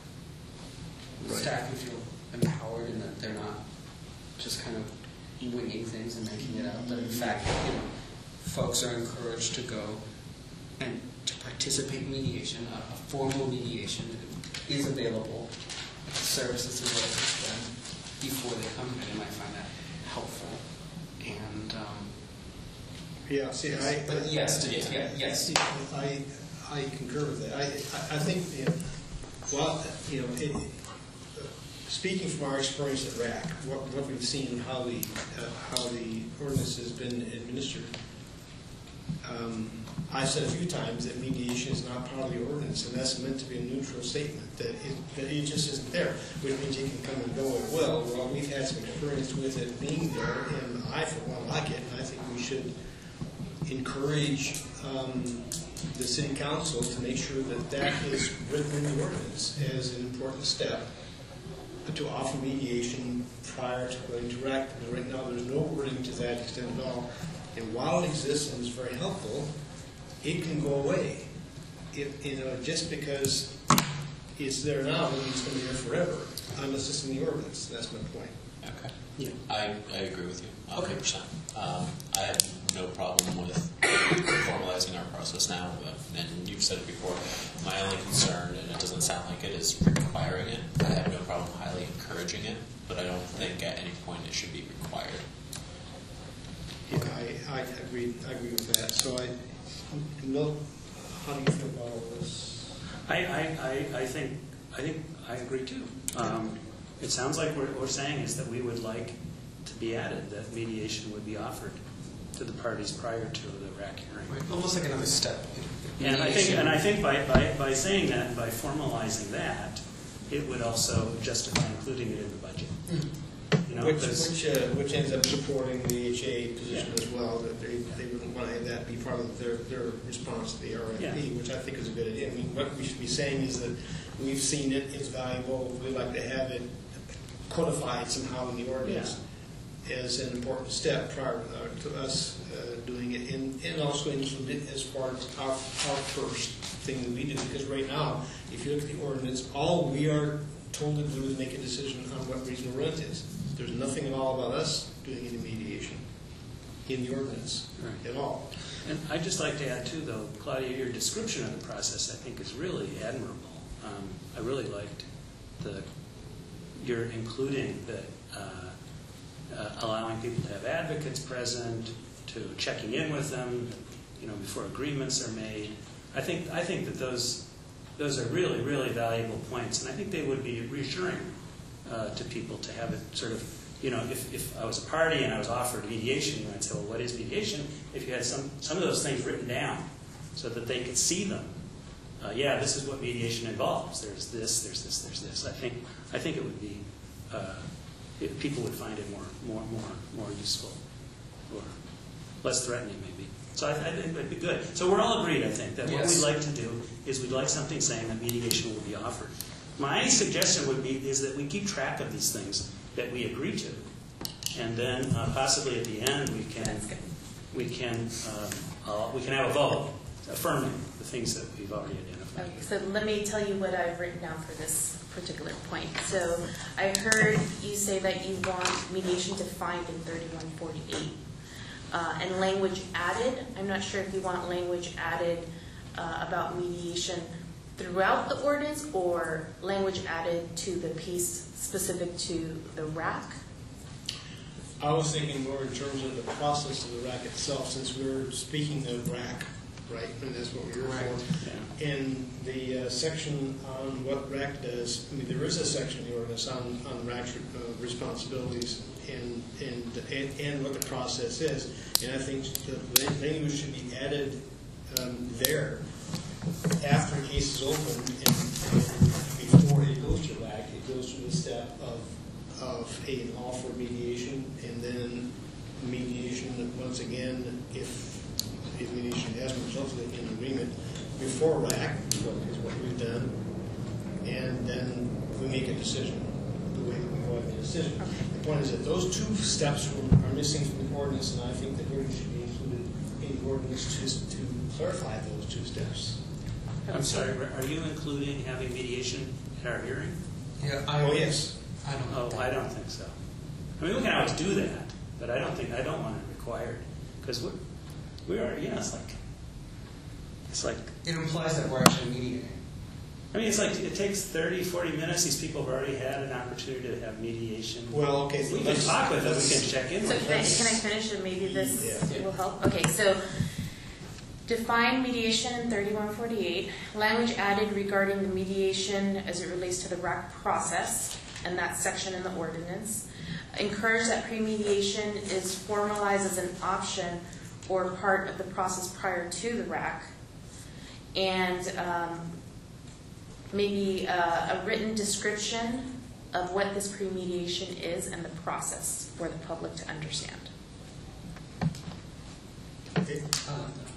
Right. staff can feel empowered and that they're not just kind of winging things and making it up. But in fact, you know, folks are encouraged to go and to participate in mediation. A, a formal mediation is available. The services available to them before they come here. They might find that helpful. And um, Yeah, see, I, but yes, Yeah. yeah, yes. I, I concur with that. I, I I think, you know, well, you know, it, speaking from our experience at R A C, what, what we've seen, how the uh, how the ordinance has been administered, um, I've said a few times that mediation is not part of the ordinance, and that's meant to be a neutral statement, that it, that it just isn't there, which means you can come and go at will. Well, we've had some experience with it being there, and I, for one, like it, and I think we should encourage um, the city council to make sure that that is written in the ordinance as an important step to offer mediation prior to going to R A C. Because right now there's no wording to that extent at all. And while it exists and is very helpful, it can go away. It, you know, just because it's there now doesn't mean it's going to be there forever, unless it's in the ordinance. That's my point. Okay. Yeah. I, I agree with you, one hundred percent. Um, I have no problem with formalizing our process now, but, and you've said it before, my only concern, and it doesn't sound like it, is requiring it. I have no problem highly encouraging it, but I don't think at any point it should be required. Yeah, I, I agree. I agree with that. So, I, Milt, how do you feel about all this? I, I, I, I think I think I agree too. Um, it sounds like what we're saying is that we would like to be added, that mediation would be offered to the parties prior to the R A C hearing. Right. Almost like another step. And I think, and I think by, by, by saying that and by formalizing that, it would also justify including it in the budget. You know, Which, 'cause- which, uh, which ends up supporting the H A position as well, that they, they wouldn't want to have that be part of their, their response to the R F P, Yeah. which I think is a good idea. I mean, what we should be saying is that we've seen it, it's valuable, we'd like to have it codified somehow in the ordinance as an important step prior uh, to us uh, doing it, and, and also include it as part of our, our first thing that we do, because right now, if you look at the ordinance, all we are told to do is make a decision on what reasonable rent is. There's nothing at all about us doing any mediation in the ordinance Right. at all. And I'd just like to add too, though, Claudia, your description of the process I think is really admirable. Um, I really liked the your including the uh, uh, allowing people to have advocates present, to checking in with them, you know, before agreements are made. I think I think that those those are really, really valuable points, and I think they would be reassuring uh, to people to have it sort of, you know, if, if I was a party and I was offered mediation, you might say, well, what is mediation? If you had some, some of those things written down so that they could see them. Uh, yeah, this is what mediation involves. There's this, there's this, there's this. I think, I think it would be, uh, it, people would find it more, more, more, more useful, or less threatening, maybe. So I, I think it'd be good. So we're all agreed, I think, that what Yes. we'd like to do is we'd like something saying that mediation will be offered. My suggestion would be is that we keep track of these things that we agree to, and then uh, possibly at the end we can we can um, uh, we can have a vote affirming the things that we've already identified. Okay, so let me tell you what I've written down for this particular point. So I heard you say that you want mediation defined in thirty-one forty-eight. Uh, and language added. I'm not sure if you want language added uh, about mediation throughout the ordinance, or language added to the piece specific to the R A C. I was thinking more in terms of the process of the R A C itself, since we're speaking of R A C, right? And that's what we're here for. Yeah. In the uh, section on what R A C does, I mean, there is a section in the ordinance on, on R A C uh, responsibilities and, and, and, and what the process is. And I think the language should be added um, there after a case is opened and, and before it goes to R A C. It goes through the step of of a, an offer of mediation, and then mediation once again, if, if mediation hasn't resulted in agreement before R A C, is what we've done, and then we make a decision, the way we go make a decision. The point is that those two steps are missing from the ordinance, and I think the ordinance should be included in the ordinance just to clarify those two steps. I'm sorry, are you including having mediation at our hearing? Yeah, Oh, yes. I don't know. Oh, I don't think so. I mean, we can always do that, but I don't think, I don't want it required. Because we're, we are, yeah, it's like, it's like, It implies that we're actually mediating. I mean, it's like, it takes thirty, forty minutes. These people have already had an opportunity to have mediation. Well, okay. We can let's- talk with them, we let's- can check in So with can I, them. can I finish, and maybe this Yeah. will help? Okay, so define mediation in thirty-one forty-eight. Language added regarding the mediation as it relates to the R A C process, and that section in the ordinance. Encourage that pre-mediation is formalized as an option or part of the process prior to the R A C. And um, maybe uh, a written description of what this pre-mediation is and the process for the public to understand. Okay. I like that.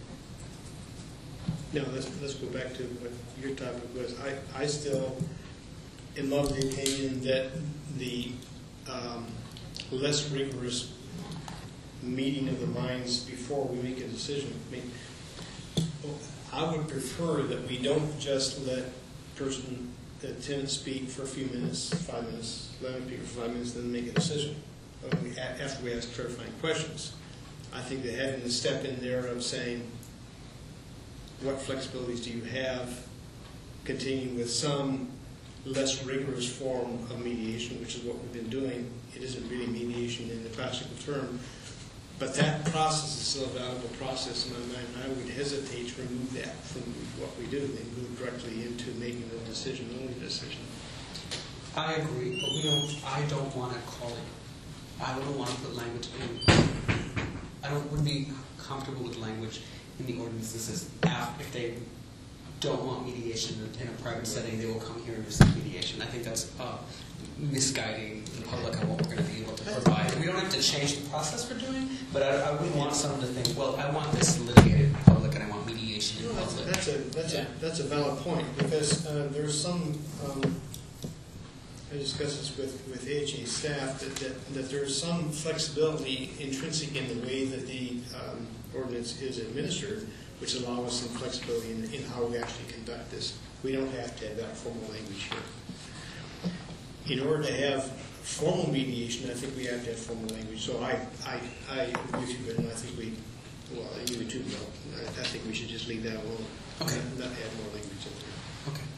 Now, let's, let's go back to what your topic was. I, I still am of the opinion that the um, less rigorous meeting of the minds before we make a decision. I mean, I would prefer that we don't just let person, the tenant speak for a few minutes, five minutes, let them speak for five minutes, then make a decision uh, we, after we ask clarifying questions. I think that having the step in there of saying, what flexibilities do you have, continuing with some less rigorous form of mediation, which is what we've been doing. It isn't really mediation in the classical term, but that process is still a valuable process in my mind, and I would hesitate to remove that from what we do and move directly into making a decision, only decision. I agree, but we don't, I don't want to call it, I wouldn't want to put language in, I don't, wouldn't be comfortable with language in the ordinance that says af- if they don't want mediation in a private setting, they will come here and receive mediation. I think that's uh, misguiding the public on what we're going to be able to provide. We don't have to change the process we're doing, but I, I wouldn't want someone to think, well, I want this litigated in public and I want mediation in That's, public. that's a that's Yeah. a that's a valid point, because uh, there's some. Um, I discussed this with with A H A staff that, that that there's some flexibility intrinsic in the way that the um, ordinance is administered, which allows us some flexibility in, in how we actually conduct this. We don't have to have that formal language here. In order to have formal mediation, I think we have to have formal language. So I I I agree with you, and I think we. Well, you would too, Bill. I, I think we should just leave that alone. Okay. Not, not add more language in there. Okay.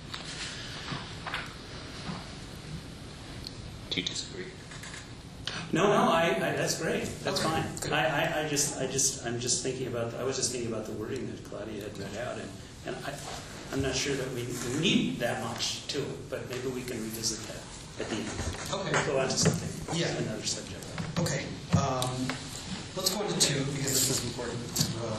Do you disagree? No, no, I, I, that's great. That's Okay, fine. good. I, I, I just, I just, I'm just thinking about, I was just thinking about the wording that Claudia had read out, and, and I, I'm not sure that we we need that much to it, but maybe we can revisit that at the end. Okay. Go on to something, Yeah. another subject. Okay, um, let's go into two, because this is important as well.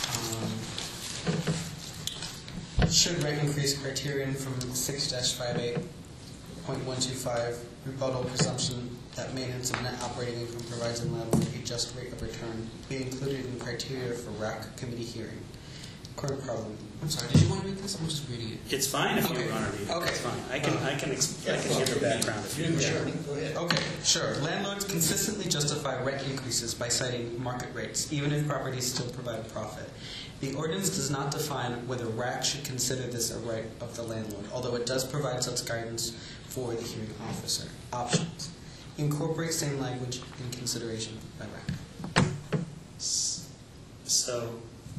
Um, should rent increase criterion from six dash fifty-eight point one two five, rebuttal presumption that maintenance of net operating income provides a landlord a just rate of return, be included in criteria for R A C committee hearing? Current problem. I'm sorry, did you want to read this? I'm just reading it. It's fine if Okay. you want to read it. Okay. It's fine. I can, I can, ex- I can give the background if you want. Sure, go ahead. Okay, sure. Landlords consistently justify rent increases by citing market rates, even if properties still provide a profit. The ordinance does not define whether R A C should consider this a right of the landlord, although it does provide such guidance for the hearing officer. Options. Incorporate same language in consideration by R A C. So,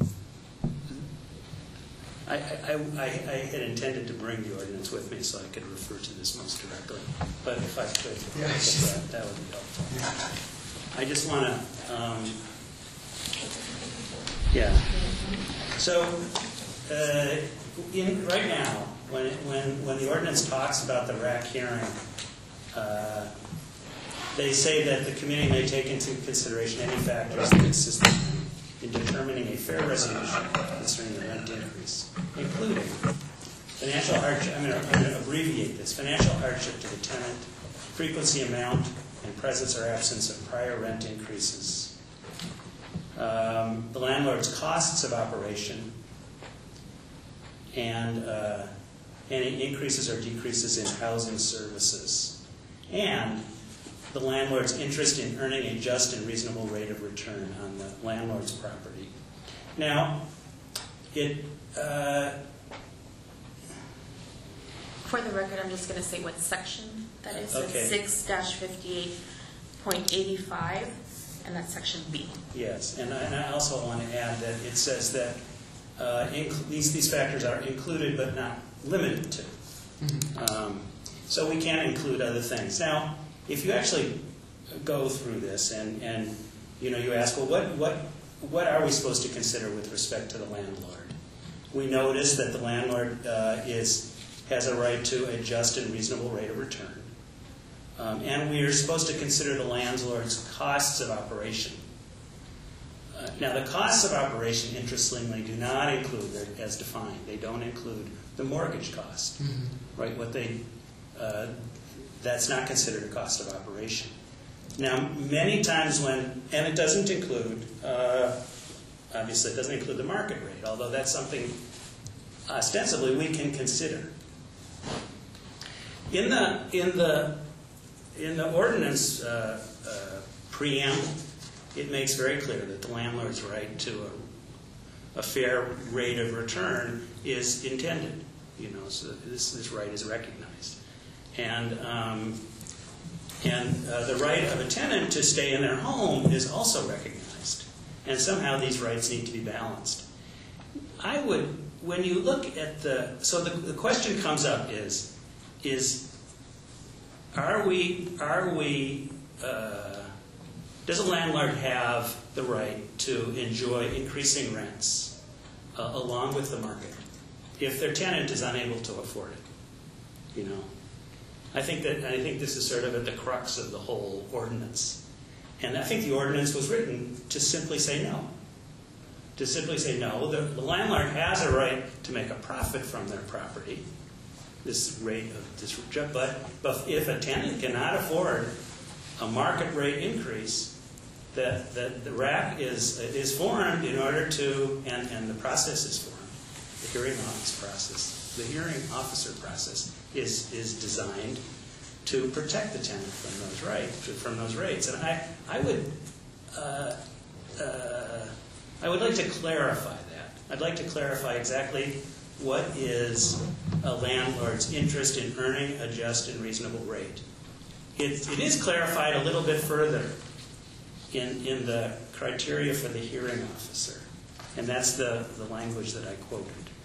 I, I, I, I had intended to bring the ordinance with me so I could refer to this most directly, but if I could, Yeah. that, that would be helpful. I just want to, um, yeah. So, uh, in, right now, when, it, when, when the ordinance talks about the R A C hearing, uh, they say that the committee may take into consideration any factors consistent in determining a fair resolution concerning the rent increase, including financial hardship, I'm going, to, I'm going to abbreviate this, financial hardship to the tenant, frequency, amount, and presence or absence of prior rent increases, um, the landlord's costs of operation, and uh, any increases or decreases in housing services, and the landlord's interest in earning a just and reasonable rate of return on the landlord's property. Now, it uh, For the record, I'm just going to say what section that is. So Okay. it's six dash fifty-eight point eighty-five, and that's section B. yes, and I, and I also want to add that it says that uh, inc- these these factors are included but not limited to. Mm-hmm. Um, so we can include other things. Now, if you actually go through this and, and you know, you ask, well, what, what, what are we supposed to consider with respect to the landlord? We notice that the landlord uh, is, has a right to a just and reasonable rate of return. Um, and we are supposed to consider the landlord's costs of operation. Uh, now, the costs of operation, interestingly, do not include, as defined, they don't include the mortgage cost, Mm-hmm. right? What they, uh, that's not considered a cost of operation. Now, many times when, and it doesn't include, uh, obviously it doesn't include the market rate, although that's something ostensibly we can consider. In the, in the, in the ordinance uh, uh, preamble, it makes very clear that the landlord's right to a, a fair rate of return is intended. You know, so this, this right is recognized. And, um, and uh, the right of a tenant to stay in their home is also recognized. And somehow these rights need to be balanced. I would, when you look at the, so the, the question comes up is, is are we, are we, uh, does a landlord have the right to enjoy increasing rents uh, along with the market if their tenant is unable to afford it? You know, I think that I think this is sort of at the crux of the whole ordinance, and I think the ordinance was written to simply say no. To simply say no, the, the landlord has a right to make a profit from their property, this rate of this, but but if a tenant cannot afford a market rate increase, that that the R A C is is formed in order to, and and the process is formed, the hearing office process, the hearing officer process is is designed to protect the tenant from those rights, from those rates. And I I would uh, uh, I would like to clarify that. I'd like to clarify exactly what is a landlord's interest in earning a just and reasonable rate. It, it is clarified a little bit further in, in the criteria for the hearing officer, and that's the, the language that I quoted.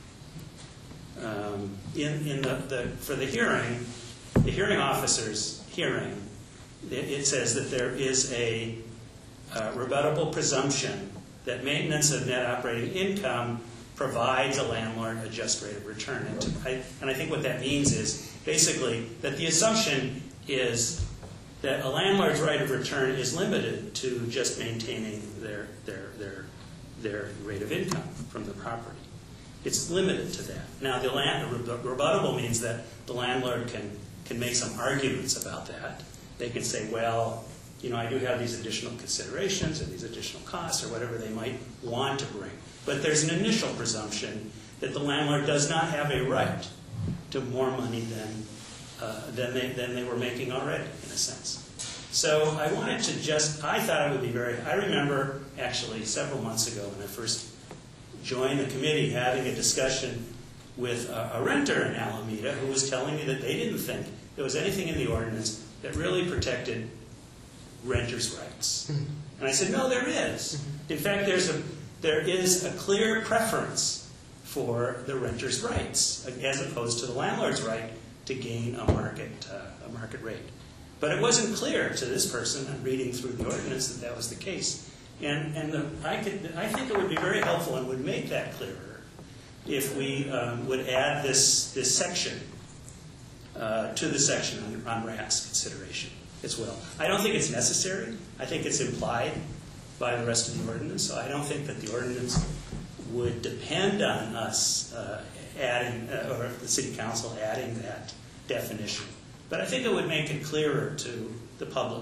Um, in in the, the, for the hearing, the hearing officer's hearing, it, it says that there is a uh, rebuttable presumption that maintenance of net operating income provides a landlord a just rate of return. And, to, I, and I think what that means is basically that the assumption is that a landlord's right of return is limited to just maintaining their, their, their, their rate of income from the property. It's limited to that. Now, the land, rebuttable means that the landlord can, can make some arguments about that. They can say, well, you know, I do have these additional considerations or these additional costs or whatever they might want to bring. But there's an initial presumption that the landlord does not have a right to more money than, uh, than, they, than they were making already, in a sense. So I wanted to just, I thought it would be very, I remember actually several months ago when I first joined the committee having a discussion with a, a renter in Alameda who was telling me that they didn't think there was anything in the ordinance that really protected renters' rights. Mm-hmm. And I said, no, there is. Mm-hmm. In fact, there's a, there is a clear preference for the renter's rights as opposed to the landlord's right to gain a market, uh, a market rate. But it wasn't clear to this person, I'm reading through the ordinance, that that was the case. And, and the, I, could, I think it would be very helpful and would make that clearer if we um, would add this, this section uh, to the section on, on R A C's consideration as well. I don't think it's necessary. I think it's implied by the rest of the ordinance. So I don't think that the ordinance would depend on us uh, adding, uh, or the City Council adding that definition. But I think it would make it clearer to the public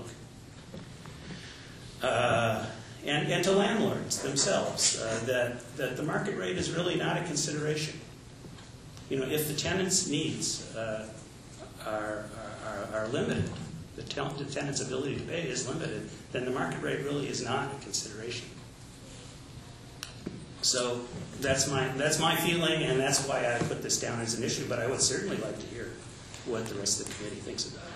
uh, and, and to landlords themselves uh, that, that the market rate is really not a consideration. You know, if the tenant's needs uh, are, are, are limited, the, ten the tenant's ability to pay is limited, then the market rate really is not a consideration. So that's my, that's my feeling, and that's why I put this down as an issue, but I would certainly like to hear what the rest of the committee thinks about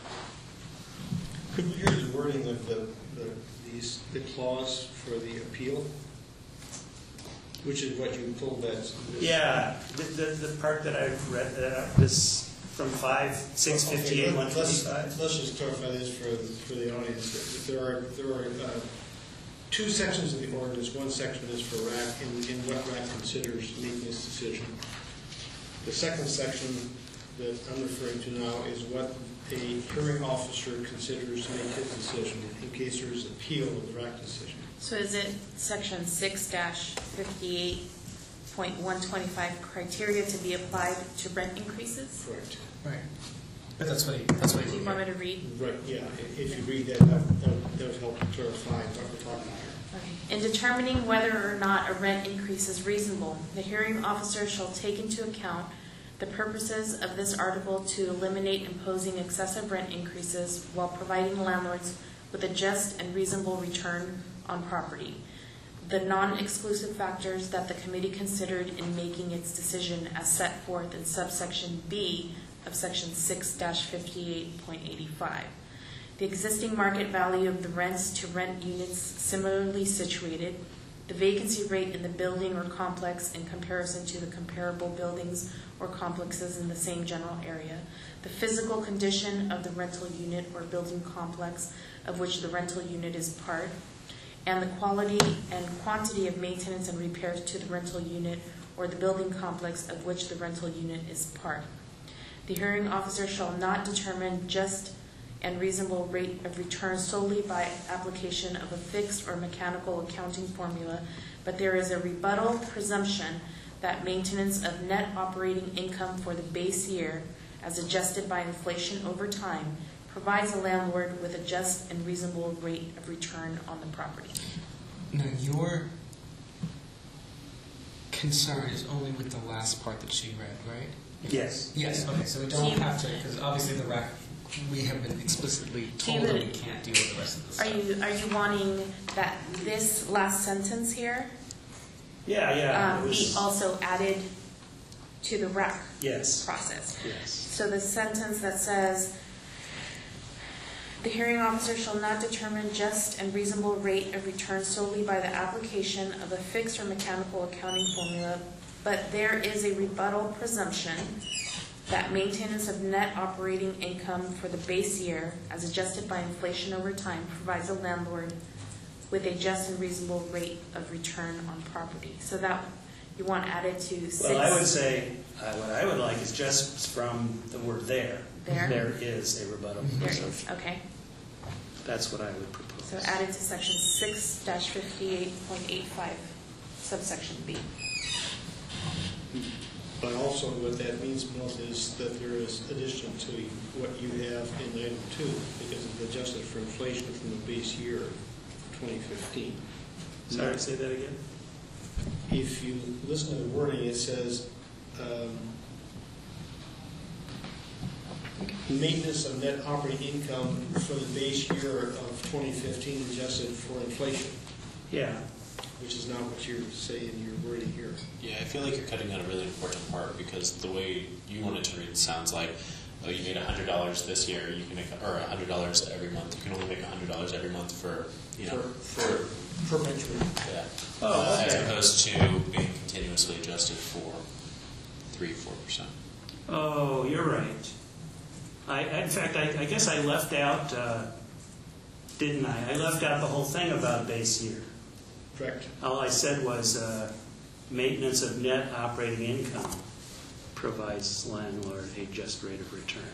it. Could we hear the wording of the, the, these, the clause for the appeal? Which is what you pulled that. Yeah, the, the, the part that I read, uh, this from five, six fifty-eight, one twenty-five. Let's just clarify this for, for the audience. There are, there are uh, two sections of the ordinance. One section is for R A C and, and what R A C considers making this decision. The second section that I'm referring to now is what a hearing officer considers to make his decision in case there is appeal of the R A C decision. So is it section six dash fifty-eight point one twenty-five criteria to be applied to rent increases? Correct. Right. But that's what he, that's what he Do you want me to read? Right, yeah. If you read that, that, that, that would help clarify what we're talking about here. Okay. In determining whether or not a rent increase is reasonable, the hearing officer shall take into account the purposes of this article to eliminate imposing excessive rent increases while providing landlords with a just and reasonable return on property. The non-exclusive factors that the committee considered in making its decision as set forth in subsection B of section six dash fifty-eight point eighty-five. The existing market value of the rents to rent units similarly situated, the vacancy rate in the building or complex in comparison to the comparable buildings or complexes in the same general area, the physical condition of the rental unit or building complex of which the rental unit is part, and the quality and quantity of maintenance and repairs to the rental unit or the building complex of which the rental unit is part. The hearing officer shall not determine just and reasonable rate of return solely by application of a fixed or mechanical accounting formula, but there is a rebuttal presumption that maintenance of net operating income for the base year, as adjusted by inflation over time, provides a landlord with a just and reasonable rate of return on the property. Now, your concern is only with the last part that she read, right? Yes. Yes, okay, so we don't have to, because obviously the rec, we have been explicitly told that we can't deal with the rest of the stuff. Are you, are you wanting that this last sentence here Yeah, yeah. um, it was, be also added to the rec yes. process? Yes. So the sentence that says, the hearing officer shall not determine just and reasonable rate of return solely by the application of a fixed or mechanical accounting formula, but there is a rebuttal presumption that maintenance of net operating income for the base year, as adjusted by inflation over time, provides a landlord with a just and reasonable rate of return on property. So that you want added to six? Well, I would say, uh, what I would like is just from the word there. There? There is a rebuttal. There So is, okay. That's what I would propose. So added to section six dash fifty-eight point eight five, subsection B. But also what that means, Melissa, is that there is addition to what you have in item two, because it's adjusted for inflation from the base year of twenty fifteen. Sorry, say that again? If you listen to the wording, it says, um, maintenance of net operating income for the base year of twenty fifteen adjusted for inflation, Yeah. which is not what you're saying you're wording here. Yeah, I feel like you're cutting out a really important part because the way you want it to read sounds like, oh, you made one hundred dollars this year, you can make, or one hundred dollars every month. You can only make one hundred dollars every month for, you know, For, for perpetuity. yeah. Oh, Uh, As okay. opposed to being continuously adjusted for three, four percent. Oh, you're right. I, in fact, I, I guess I left out, uh, didn't I? I left out the whole thing about base year. Correct. All I said was uh, maintenance of net operating income provides landlord a just rate of return.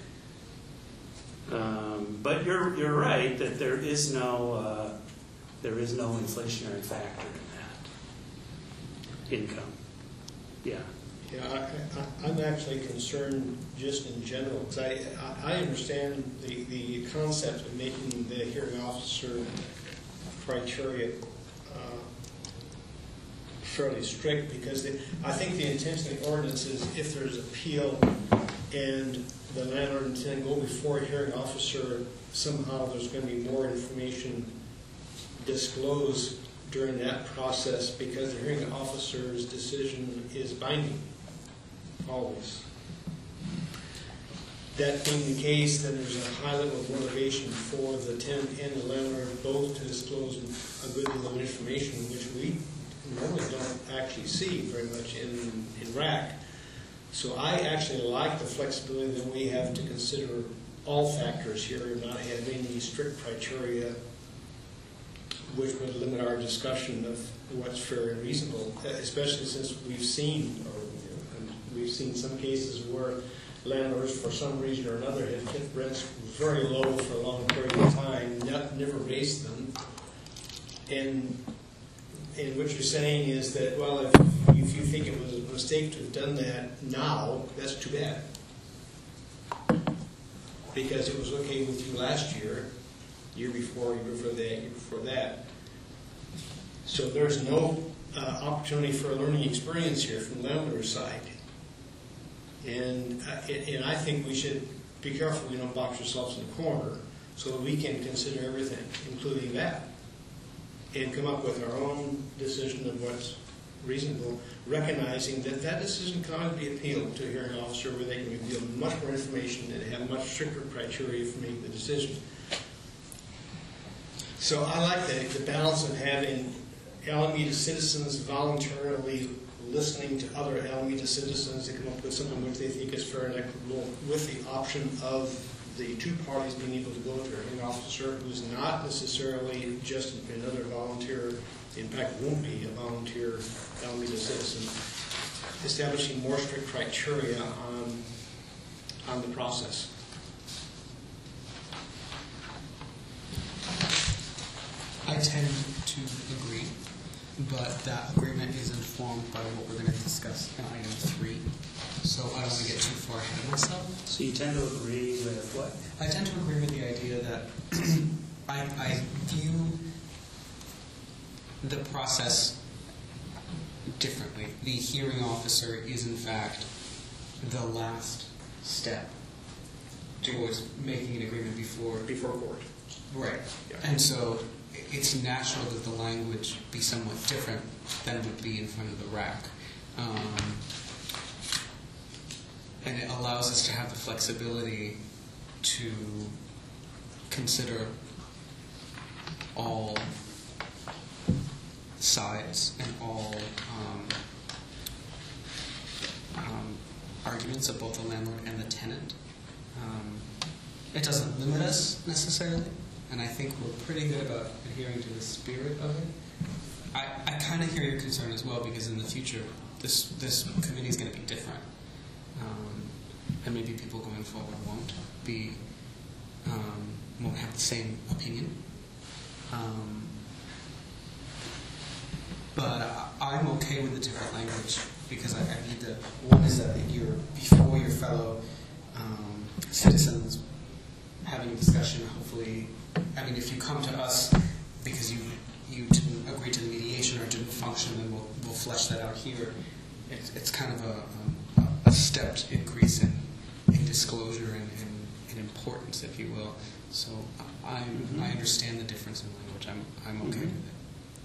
Um, but you're you're right that there is no uh, there is no inflationary factor in that income. Yeah. Yeah, I, I, I'm actually concerned just in general, because I, I I understand the, the concept of making the hearing officer criteria uh, fairly strict, because the, I think the intent of the ordinance is if there's appeal and the landlord and tenant go before a hearing officer, somehow there's going to be more information disclosed during that process, because the hearing officer's decision is binding, always. That being the case, then there's a high level of motivation for the tenant and the landlord both to disclose a good deal of information, which we normally don't actually see very much in, in R A C. So I actually like the flexibility that we have to consider all factors here and not have any strict criteria which would limit our discussion of what's fair and reasonable, especially since we've seen, or you know, we've seen some cases where landlords, for some reason or another, have kept rents very low for a long period of time, not, never raised them. And, and what you're saying is that, well, if, if you think it was a mistake to have done that now, that's too bad. Because it was okay with you last year, year before, year before that, year before that. So there's no uh, opportunity for a learning experience here from the landlord's side. And, uh, and I think we should be careful we don't box ourselves in a corner so that we can consider everything, including that, and come up with our own decision of what's reasonable, recognizing that that decision can always be appealed to a hearing officer where they can reveal much more information and have much stricter criteria for making the decision. So I like the, the balance of having Alameda citizens voluntarily listening to other Alameda citizens to come up with something which they think is fair and equitable, with the option of the two parties being able to go to a hearing officer who's not necessarily just another volunteer, in fact won't be a volunteer Alameda citizen, establishing more strict criteria on, on the process. I tend to agree, but that agreement is informed by what we're going to discuss in item three. So I don't want to get too far ahead of myself. So you tend to agree with what? I tend to agree with the idea that I, I view the process differently. The hearing officer is, in fact, the last step towards making an agreement before Before court. Right. Yeah. And so it's natural that the language be somewhat different than it would be in front of the R A C. Um, and it allows us to have the flexibility to consider all sides and all um, um, arguments of both the landlord and the tenant. Um, it doesn't limit us necessarily, and I think we're pretty good about adhering to the spirit of it. I, I kind of hear your concern as well, because in the future, this this committee is going to be different, um, and maybe people going forward won't be um, won't have the same opinion. Um, but I, I'm okay with the different language because I, I need to. One is that you're before your fellow um, citizens having a discussion. Hopefully, I mean, if you come to us because you you didn't agree to the mediation or didn't function, then we'll we'll flesh that out here. It's it's kind of a um, a stepped increase in, in disclosure and, and, and importance, if you will. So I mm-hmm. I understand the difference in language. I'm I'm okay mm-hmm. with it.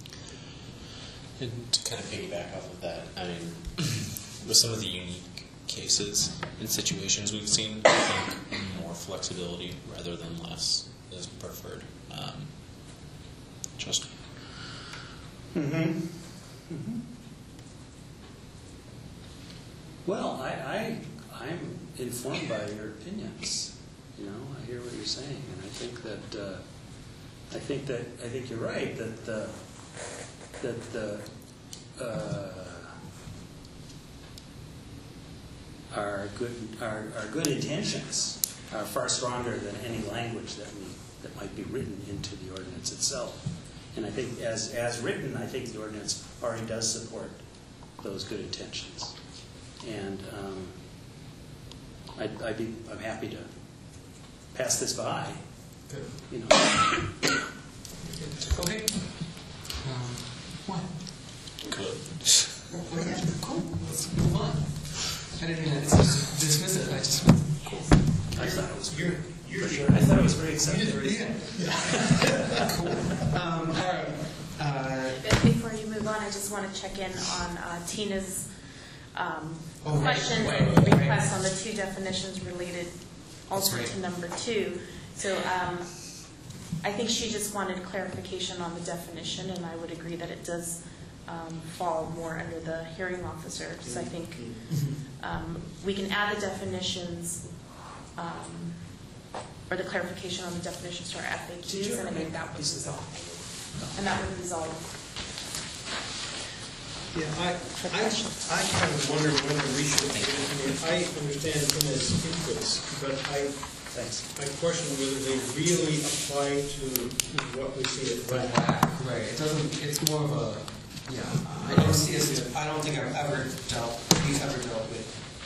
And to kind of piggyback off of that, I mean, with some of the unique cases and situations we've seen, I think more flexibility rather than less is preferred. Um, just. Mm-hmm. Mm-hmm. Well, I, I, I'm informed by your opinions. You know, I hear what you're saying, and I think that uh, I think that I think you're right that the that the uh, our good our, our good intentions are far stronger than any language that we that might be written into the ordinance itself. And I think as as written, I think the ordinance already does support those good intentions. And um, I'd, I'd be I'm happy to pass this by. Good. You know. Okay. Um, what? Good. Okay, cool. Let's move on. I didn't mean to dismiss it. I just cool. I thought it was You're, you're sure. I thought it was very acceptable. Yeah. Cool. Um, all right. Uh, Before you move on, I just want to check in on uh, Tina's um, oh, right. question Right, and right, right. request on the two definitions related also right. to number two. So um, I think she just wanted clarification on the definition, and I would agree that it does um, fall more under the hearing officer. So I think um, we can add the definitions um, or the clarification on the definitions to our F A Qs, and I think that would resolve. And that would resolve. Yeah, I, I, I kind of wonder whether we should, I mean, I understand Tina's inputs, but I, Thanks. I question whether they really apply to what we see at Right. RAC. Right. It doesn't. It's more of a. Yeah. I don't see us. I don't think I've ever dealt. We've ever dealt with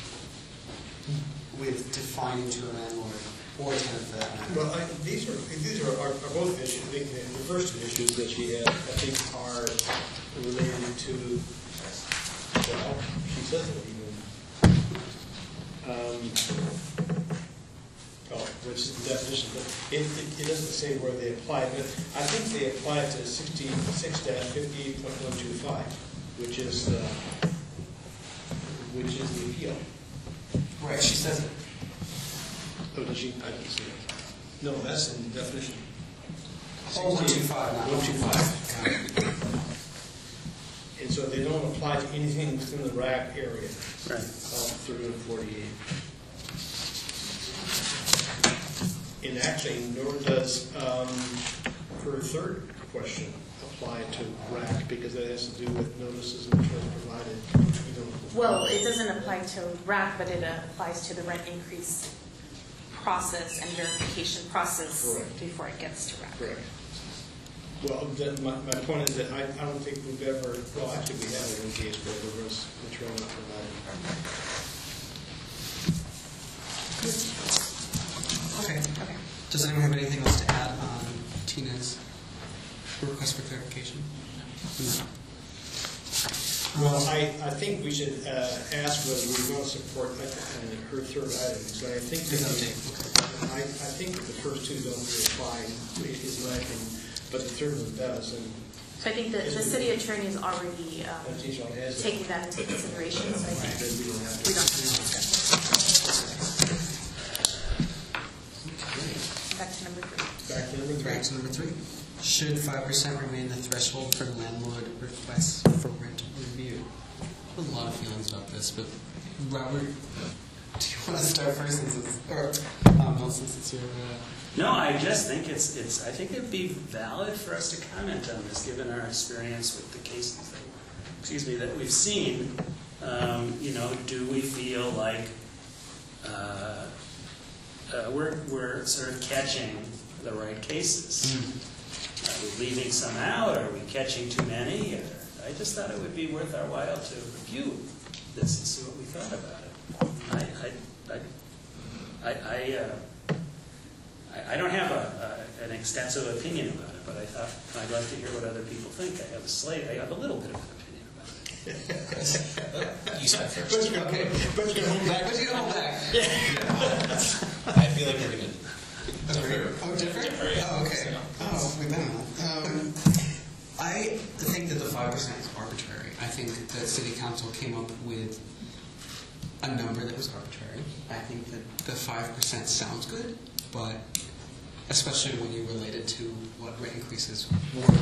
with defining to a landlord or a tenant for that matter. Well, I, these are these are, are, are both issues. I think the the first two issues that she had, I think, are related to. Well, she says it even. Um, oh, which is the definition, but it, it, it doesn't say where they apply. But I think they apply to sixty-six dash fifty-eight point one two five, which is uh, which is the appeal. Right. She says it. Oh, does she? I didn't see it. No, that's in the definition. Oh, one two five. One two five. And so they don't apply to anything within the rack area. Right. Of thirty and forty-eight. And actually, nor does um, her third question apply to rack because that has to do with notices and terms provided. You know, Well, it doesn't apply to R A C, but it applies to the rent increase process and verification process Correct. before it gets to R A C. Correct. Well, the, my, my point is that I, I don't think we've ever, well, actually we have in case where there was material not provided. Okay. Okay. Does anyone have anything else to add on Tina's request for clarification? No. Well, I, I think we should uh, ask whether we want to support uh, her third item. So I think that the, I, I think that the first two don't really apply, is my opinion, but the third one does. And So I think that the city attorney is already um, that teacher has it. taking that into consideration, so I think Then we don't have to. we don't have to discuss it. Back to number three. Back to number three. Back to number three. Should five percent remain the threshold for landlord requests for rent review? I have a lot of feelings about this, but Robert, do you want to start first, since it's, or um, no, since it's your... Uh, No, I just think it's, it's, I think it'd be valid for us to comment on this, given our experience with the cases that excuse me, that we've seen, um, you know, do we feel like uh, uh, we're, we're sort of catching the right cases? Are we leaving some out? Are we catching too many? Or, I just thought it would be worth our while to review this and see what we thought about it. I, I, I, I, I, uh, I, I don't have a, a, an extensive opinion about it, but I thought I'd like to hear what other people think. I have a slight, I have a little bit of an opinion about it. You said first. But you okay. But you can hold back. But you can hold back. I feel like we're going to differ. Oh, different? Differ, yeah. Oh, okay. Oh, we better not. Um, I think that the five percent is arbitrary. I think that City Council came up with a number that was arbitrary. I think that the five percent sounds good, but especially when you relate it to what rent increases were,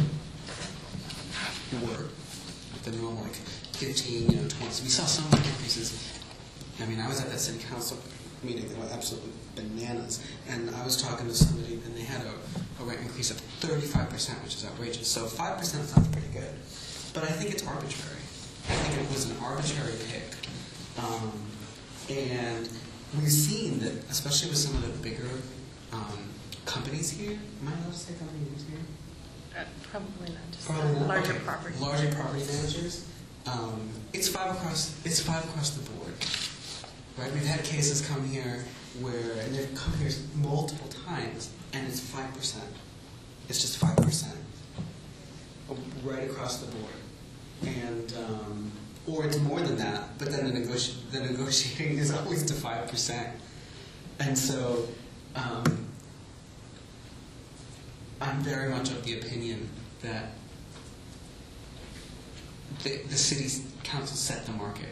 were the normal, like fifteen, you know, twenty. We saw some rent increases. I mean, I was at that City Council meeting that went absolutely bananas, and I was talking to somebody, and they had a, a rent increase of thirty-five percent, which is outrageous. So five percent sounds pretty good, but I think it's arbitrary. I think it was an arbitrary pick. Um, and we've seen that, especially with some of the bigger um, companies here. Am I allowed to say company names here? Uh, Probably not, just Probably not. larger Okay. property. Larger property managers. Um, it's five across. It's five across the board. Right? We've had cases come here where, and they've come here multiple times, and it's five percent. It's just five percent, right across the board, and um, or it's more than that. But then the negoti- the negotiating is always to five percent, and so um, I'm very much of the opinion that the, the city council set the market.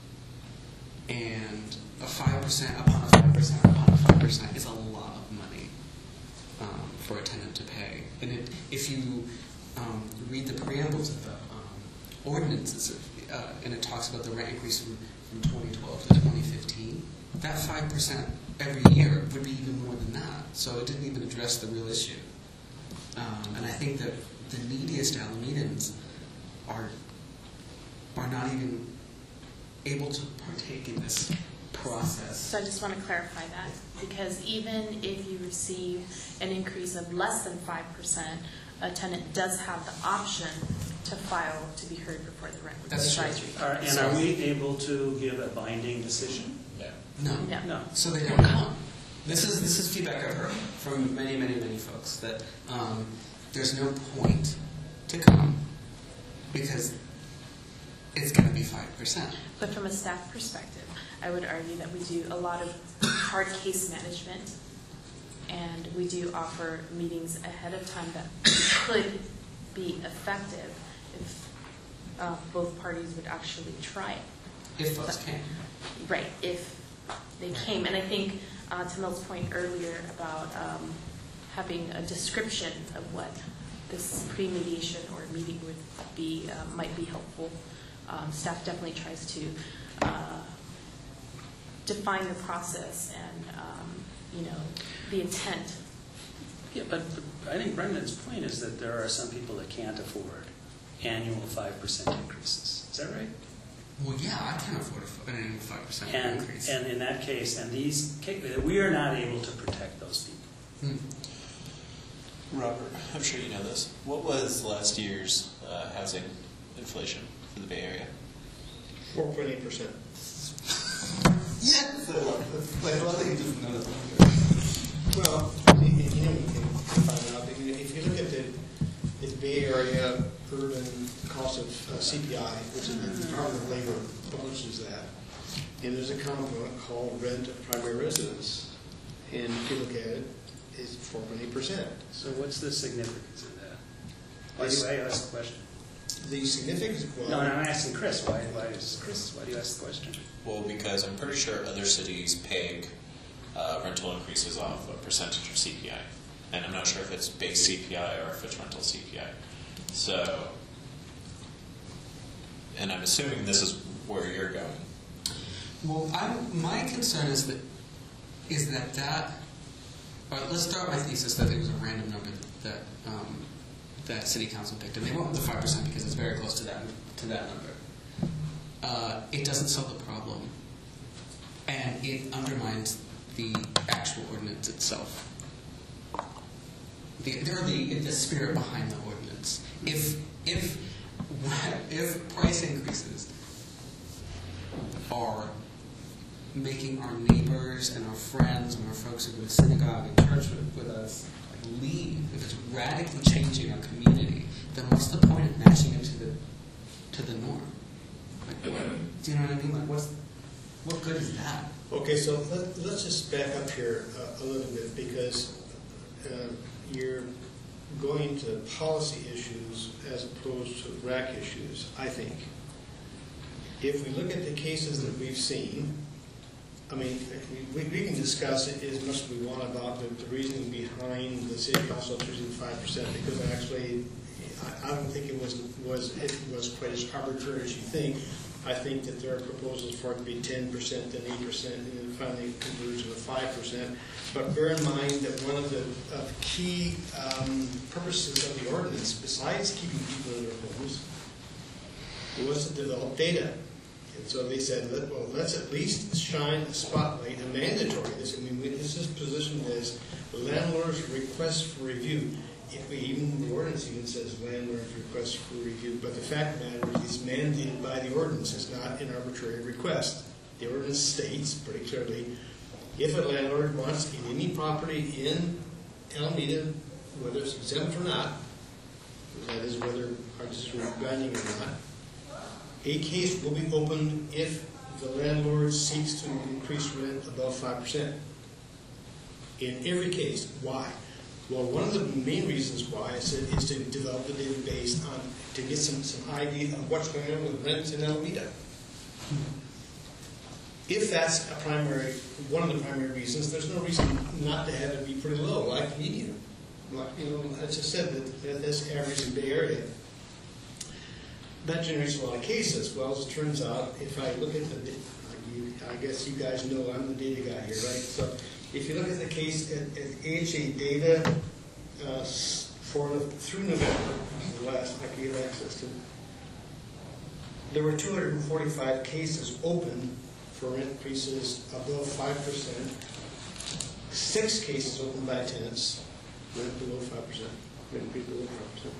And a five percent upon a five percent upon a five percent is a lot of money um, for a tenant to pay. And it, if you um, read the preambles of the um, ordinances, uh, and it talks about the rent increase from, from twenty twelve to twenty fifteen, that five percent every year would be even more than that. So it didn't even address the real issue. Um, and I think that the neediest Alamedans are are not even able to partake in this process. So I just want to clarify that, because even if you receive an increase of less than five percent, a tenant does have the option to file to be heard before the rent That's true. advisory. Are, and are we able to give a binding decision? Yeah. No. No. No. So they don't come. This is this is feedback I've heard from many, many, many folks that um, there's no point to come because it's going to be five percent. But from a staff perspective, I would argue that we do a lot of hard case management, and we do offer meetings ahead of time that could be effective if uh, both parties would actually try it. If folks can. Right, if they came. And I think uh, to Mil's point earlier about um, having a description of what this pre-mediation or meeting would be uh, might be helpful. Um, staff definitely tries to uh, define the process and, um, you know, the intent. Yeah, but but I think Brendan's point is that there are some people that can't afford annual five percent increases. Is that right? Well, yeah, I can afford a- an annual five percent And, increase. and in that case, and these, ca- we are not able to protect those people. Hmm. Robert, I'm sure you know this. What was last year's uh, housing inflation for the Bay Area? four point eight percent. Yes! I love this. I love that you just know that. Well, you you know, you can find out, that if you look at the, the Bay Area urban cost of uh, C P I, which is the Department of Labor publishes that, and there's a component called rent of primary residence, and if you look at it, it's four point eight percent. So what's the significance of that? Why do I ask the question? The significance, well... No, and I'm asking Chris. Why, why is Chris, why do you ask the question? Well, because I'm pretty sure other cities peg uh, rental increases off a percentage of C P I. And I'm not sure if it's base C P I or if it's rental C P I. So, and I'm assuming this is where you're going. Well, I'm, my concern is that is that that. All right, let's start with my thesis that it was a random number that um, that City Council picked, and they went with the five percent because it's very close to that to that number. uh, it doesn't solve the problem, and it undermines the actual ordinance itself. The, or the, the spirit behind the ordinance. If if if price increases are making our neighbors and our friends and our folks who go to synagogue and church with, with us like leave, if it's radically changing our community, then what's the point of matching it to the to the norm? Like, do you know what I mean? Like, what's what good is that? Okay, so let, let's just back up here uh, a little bit, because uh, you're going to policy issues as opposed to R A C issues, I think. If we look at the cases that we've seen, I mean, we, we can discuss it as much as we want about the, the reasoning behind the city council choosing five percent, because actually, I, I don't think it was was it was quite as arbitrary as you think. I think that there are proposals for it to be ten percent, then eight percent, and then finally converge to five percent. But bear in mind that one of the of key um, purposes of the ordinance, besides keeping people in their homes, was to develop data. And so they said, Let, well, let's at least shine a spotlight, a mandatory. This, I mean, this is positioned as landlord's request for review. If we, even the ordinance even says landlord's request for review, but the fact of the matter is it's mandated by the ordinance. It's not an arbitrary request. The ordinance states pretty clearly, if a landlord wants in any property in Alameda, whether it's exempt or not, that is whether artists are grinding or not, a case will be opened if the landlord seeks to increase rent above five percent. In every case. Why? Well, one of the main reasons why I said is to develop the database on to get some, some idea of what's going on with rents in Alameda. If that's a primary, one of the primary reasons, there's no reason not to have it be pretty low, like medium. Like, you know, I just said that, that that's average in Bay Area. That generates a lot of cases. Well, as it turns out, if I look at the, I guess you guys know I'm the data guy here, right? So if you look at the case at, at A H A data uh, for through November, the last I could get access to, there were two hundred forty-five cases open for rent increases above five percent. Six cases opened by tenants, rent below five percent, rent increase below five percent.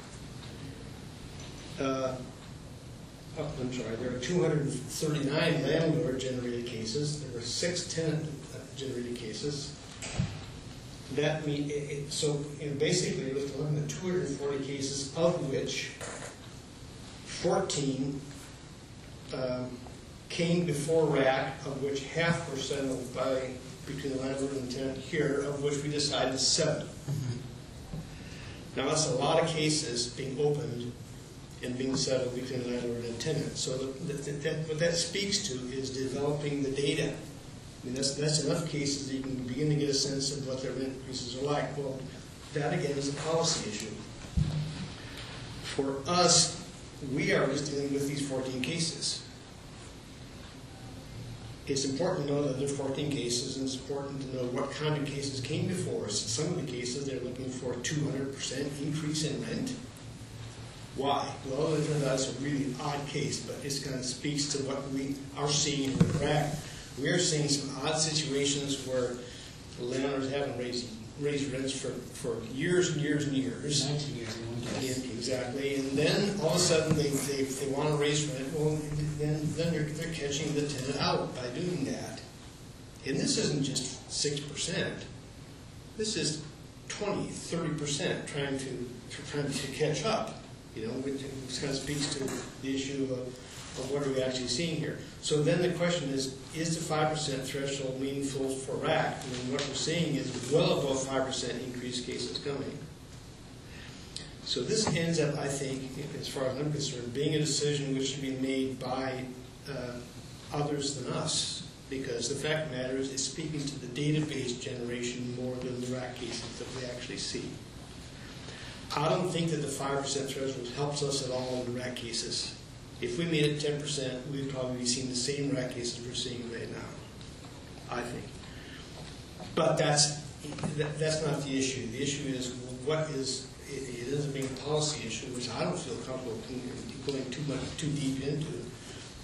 Uh, oh, I'm sorry, there are two hundred thirty-nine landlord-generated cases. There were six tenant-generated cases. That mean, it, it, so you know, basically, you're looking at two hundred forty cases, of which fourteen um, came before R A C, of which half were settled by between the landlord and the tenant here, of which we decided seven. Mm-hmm. Now that's a lot of cases being opened and being settled between the landlord and tenant. So the, the, that, what that speaks to is developing the data. I mean, that's, that's enough cases that you can begin to get a sense of what their rent increases are like. Well, that again is a policy issue. For us, we are just dealing with these fourteen cases. It's important to know that there are fourteen cases, and it's important to know what kind of cases came before us. In some of the cases, they're looking for a two hundred percent increase in rent. Why? Well, it turns out it's a really odd case, but it kind of speaks to what we are seeing in the R A C. We are seeing some odd situations where the landlords haven't raised raised rents for, for years and years and years. nineteen years in one case. Yeah, exactly. And then all of a sudden they, they, they want to raise rent. Well, then, then they're, they're catching the tenant out by doing that. And this isn't just six percent. This is twenty, thirty percent trying to, trying to catch up. You know, which kind of speaks to the issue of, of what are we actually seeing here. So then the question is, is the five percent threshold meaningful for R A C? And what we're seeing is well above five percent increased cases coming. So this ends up, I think, as far as I'm concerned, being a decision which should be made by uh, others than us. Because the fact of the matter is, it's speaking to the database generation more than the R A C cases that we actually see. I don't think that the five percent threshold helps us at all in the R A C cases. If we made it ten percent, we'd probably be seeing the same R A C cases we're seeing right now, I think. But that's, that, that's not the issue. The issue is what is, it, it ends up being a policy issue, which I don't feel comfortable going too much, too deep into.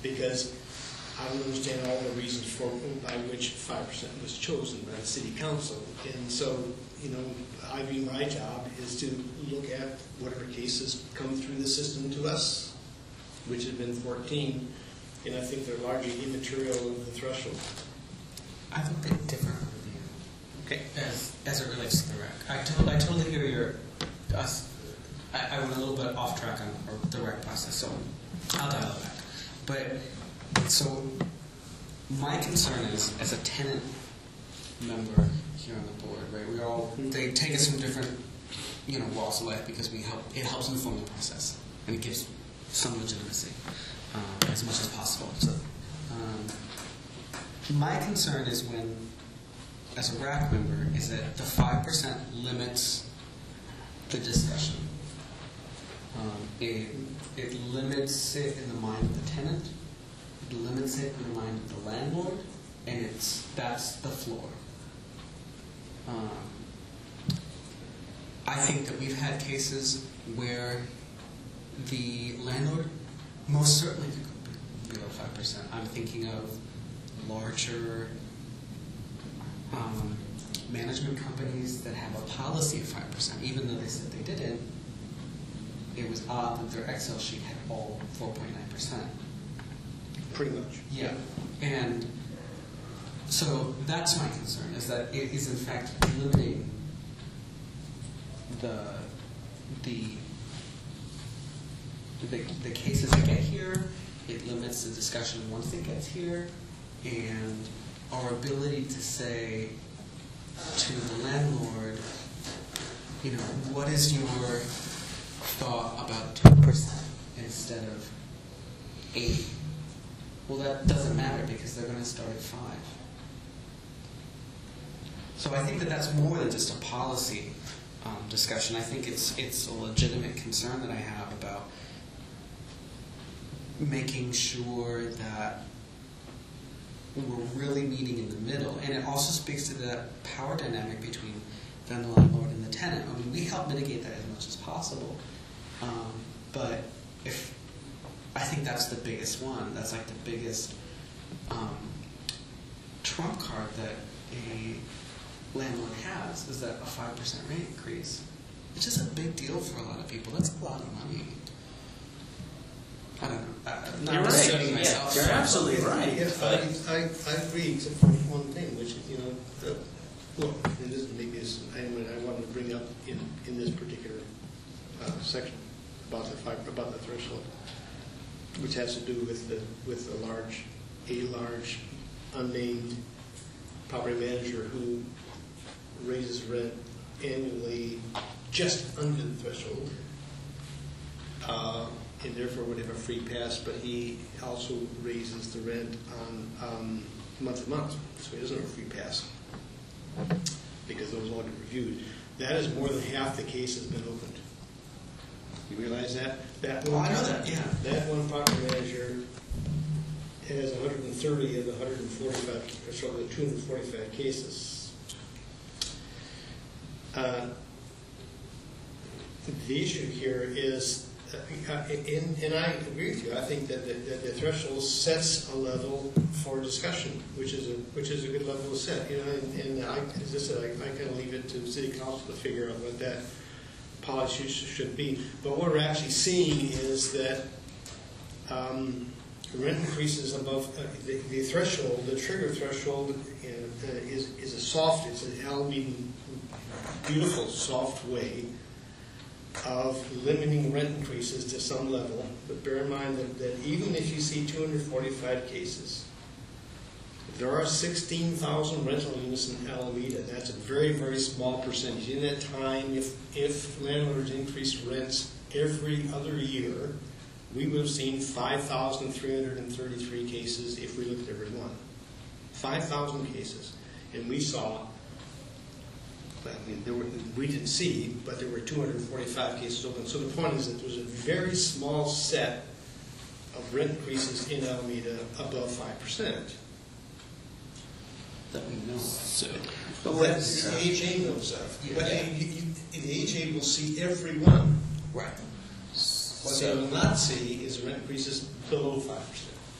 because I don't understand all the reasons for, by which five percent was chosen by the city council. And so, you know, I view my job is to look at whatever cases come through the system to us, which has been fourteen, and I think they're largely immaterial of the threshold. I have a bit different review. Okay. As, as it relates to the rec. I, to, I totally hear your, us, I, I went a little bit off track on the rec process, so I'll dial it back. But, so, my concern is, as a tenant member here on the board, right, we all, they take us from different, you know, walks of life because we help, it helps inform the process, and it gives some legitimacy, um, as much as possible. So, um, my concern is when, as a R A C member, is that the five percent limits the discussion. Um, it, it limits it in the mind of the tenant, it limits it in the mind of the landlord, and it's that's the floor. Um, I think that we've had cases where the landlord most certainly could go below five percent. I'm thinking of larger um, management companies that have a policy of five percent, even though they said they didn't. It was odd that their Excel sheet had all four point nine percent. Pretty much. Yeah. And so that's my concern, is that it is in fact limiting the the the, the cases that get here. It limits the discussion once it gets here, and our ability to say to the landlord, you know, what is your thought about two percent instead of eight? Well, that doesn't matter because they're going to start at five. So I think that that's more than just a policy um, discussion. I think it's it's a legitimate concern that I have about making sure that we're really meeting in the middle. And it also speaks to that power dynamic between then the landlord and the tenant. I mean, we help mitigate that as much as possible. Um, but if I think that's the biggest one. That's like the biggest um, trump card that a landlord has, is that a five percent rate increase. It's just a big deal for a lot of people. That's a lot of money. I don't know. I'm not You're right. setting myself Yeah, you're up. absolutely right. Yeah, I, I, I agree, except for one thing, which is, you know, the, look, and this maybe is, I, I wanted to bring up in, in this particular uh, section about the five, about the threshold, which has to do with the with a large, a large, unnamed property manager who raises rent annually just under the threshold, uh, and therefore would have a free pass. But he also raises the rent on um, month to month, so he doesn't have a free pass because those all get reviewed. That is more than half the case has been opened. You realize that? That Oh, one, I know that, yeah. That one property manager has one hundred thirty of the one hundred forty-five, or so the two hundred forty-five cases. Uh, the issue here is, uh, and, and I agree with you. I think that the, that the threshold sets a level for discussion, which is a which is a good level to set. You know, and, and I, as I said, I, I kind of leave it to City Council to figure out what that policy should be. But what we're actually seeing is that um, rent increases above uh, the, the threshold, the trigger threshold, uh, is is a soft, it's an Alameda beautiful soft way of limiting rent increases to some level. But bear in mind that, that even if you see two hundred forty-five cases, there are sixteen thousand rental units in Alameda. That's a very, very small percentage. In that time, if, if landlords increased rents every other year, we would have seen five thousand three hundred thirty-three cases if we looked at every one. five thousand cases. And we saw, I mean, there were, we didn't see, but there were two hundred forty-five cases open. So the point is that there was a very small set of rent increases in Alameda above five percent. That we know. So, But that the H A knows of. Yeah. But you, you, the H A will see every one. Right. What they will not see is rent increases below five percent.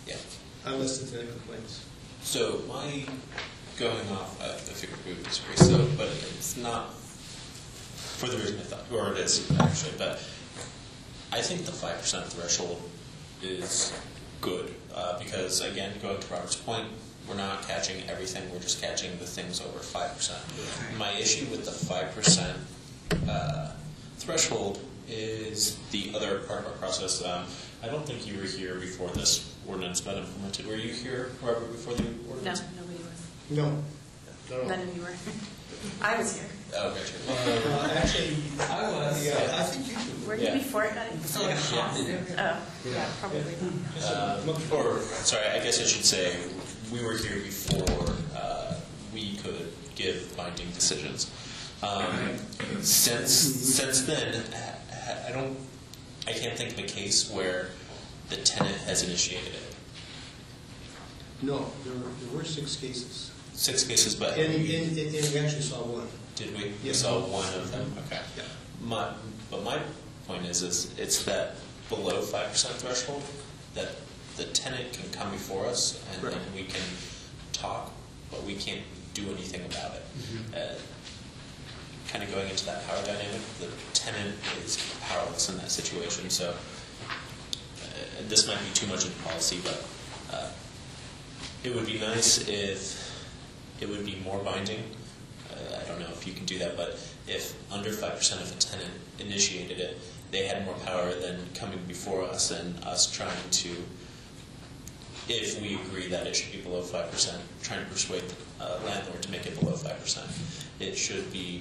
Yeah. Unless the tenant complains. So my going off, I, I figured we would disagree. So, but it's not for the reason I thought, or it is actually. But I think the five percent threshold is good uh, because, again, going to Robert's point, we're not catching everything. We're just catching the things over five percent. My issue with the five percent uh, threshold is the other part of our process. Um, I don't think you were here before this ordinance got implemented. Were you here, Robert, before the No, ordinance? nobody was. No. No. None of you were. I was here. Oh, gotcha. Uh, actually, I was. yeah, I think you should. Were you Yeah. before it got It's not like a hot minute. Oh, yeah, probably. Uh, or, sorry, I guess I should say we were here before uh, we could give binding decisions. Um, since since then, I don't, I can't think of a case where the tenant has initiated it. No, there were, there were six cases. Six cases, but And, and, and we actually saw one. did we? We Yes. saw one of them. Okay. Yeah. My, but my point is, is it's that below five percent threshold that the tenant can come before us and Right. then we can talk, but we can't do anything about it. Mm-hmm. Uh, kind of going into that power dynamic, the tenant is powerless in that situation. So uh, this might be too much in policy, but uh, it would be nice if it would be more binding. Uh, I don't know if you can do that, but if under five percent of a tenant initiated it, they had more power than coming before us and us trying to, if we agree that it should be below five percent, trying to persuade the uh, landlord to make it below five percent. It should be,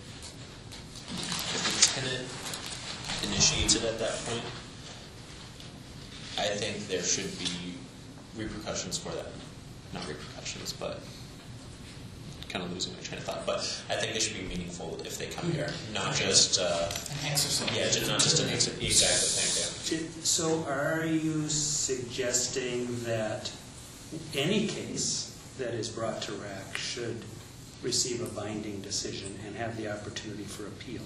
if the tenant initiates it at that point, I think there should be repercussions for that. Not repercussions, but kind of losing my train of thought. But I think they should be meaningful if they come here, not just uh, An exercise. yeah, just not just an ex- exactly. Thank you. So are you suggesting that any case that is brought to R A C should receive a binding decision and have the opportunity for appeal?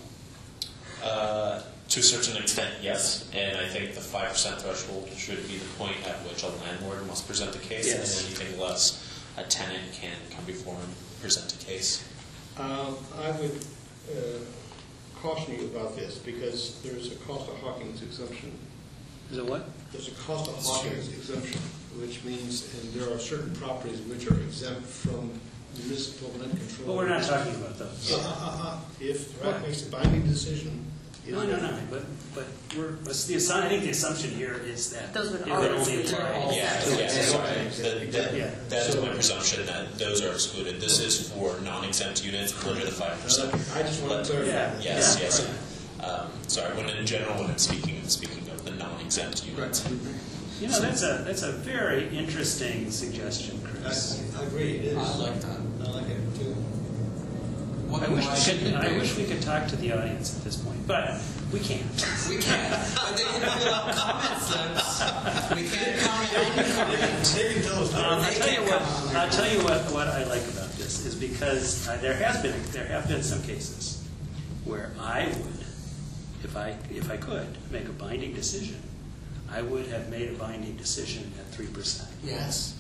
Uh, to a certain extent, yes. And I think the five percent threshold should be the point at which a landlord must present a case, Yes. and anything less, a tenant can come before and present a case. Um, I would uh, caution you about this because there's a cost of Hawkins exemption. Is it what? There's a cost of Hawkins exemption, which means, and there are certain properties which are exempt from municipal rent control. Well, we're not talking about those. Uh, uh, uh, If R A C makes a binding decision. it- No, no, no, but, but we're, what's the assumption, I think the assumption here is that Those would it all would only exclude apply. all Yeah, sectors. yeah, sorry. That, that, Yeah. that is my presumption that those are excluded. This is for non-exempt units under the five percent. I just want to clarify. Yeah. that. Yes, Yeah. yes. Um, sorry, when in general, when I'm speaking, I'm speaking of the non-exempt units. You know, that's a, that's a very interesting suggestion, I Chris. I agree, it is. I like that. I like it too. What I wish why we shouldn't could, it I be? wish we could talk to the audience at this point, but we can't. We can, but they can fill out comment slips. We can't comment on the comment. They can tell us. Um, I'll They tell you can't what, comment on I'll tell you what, what I like about this is because uh, there has been, there have been some cases where I would, if I, if I could, make a binding decision, I would have made a binding decision at three percent. Yes.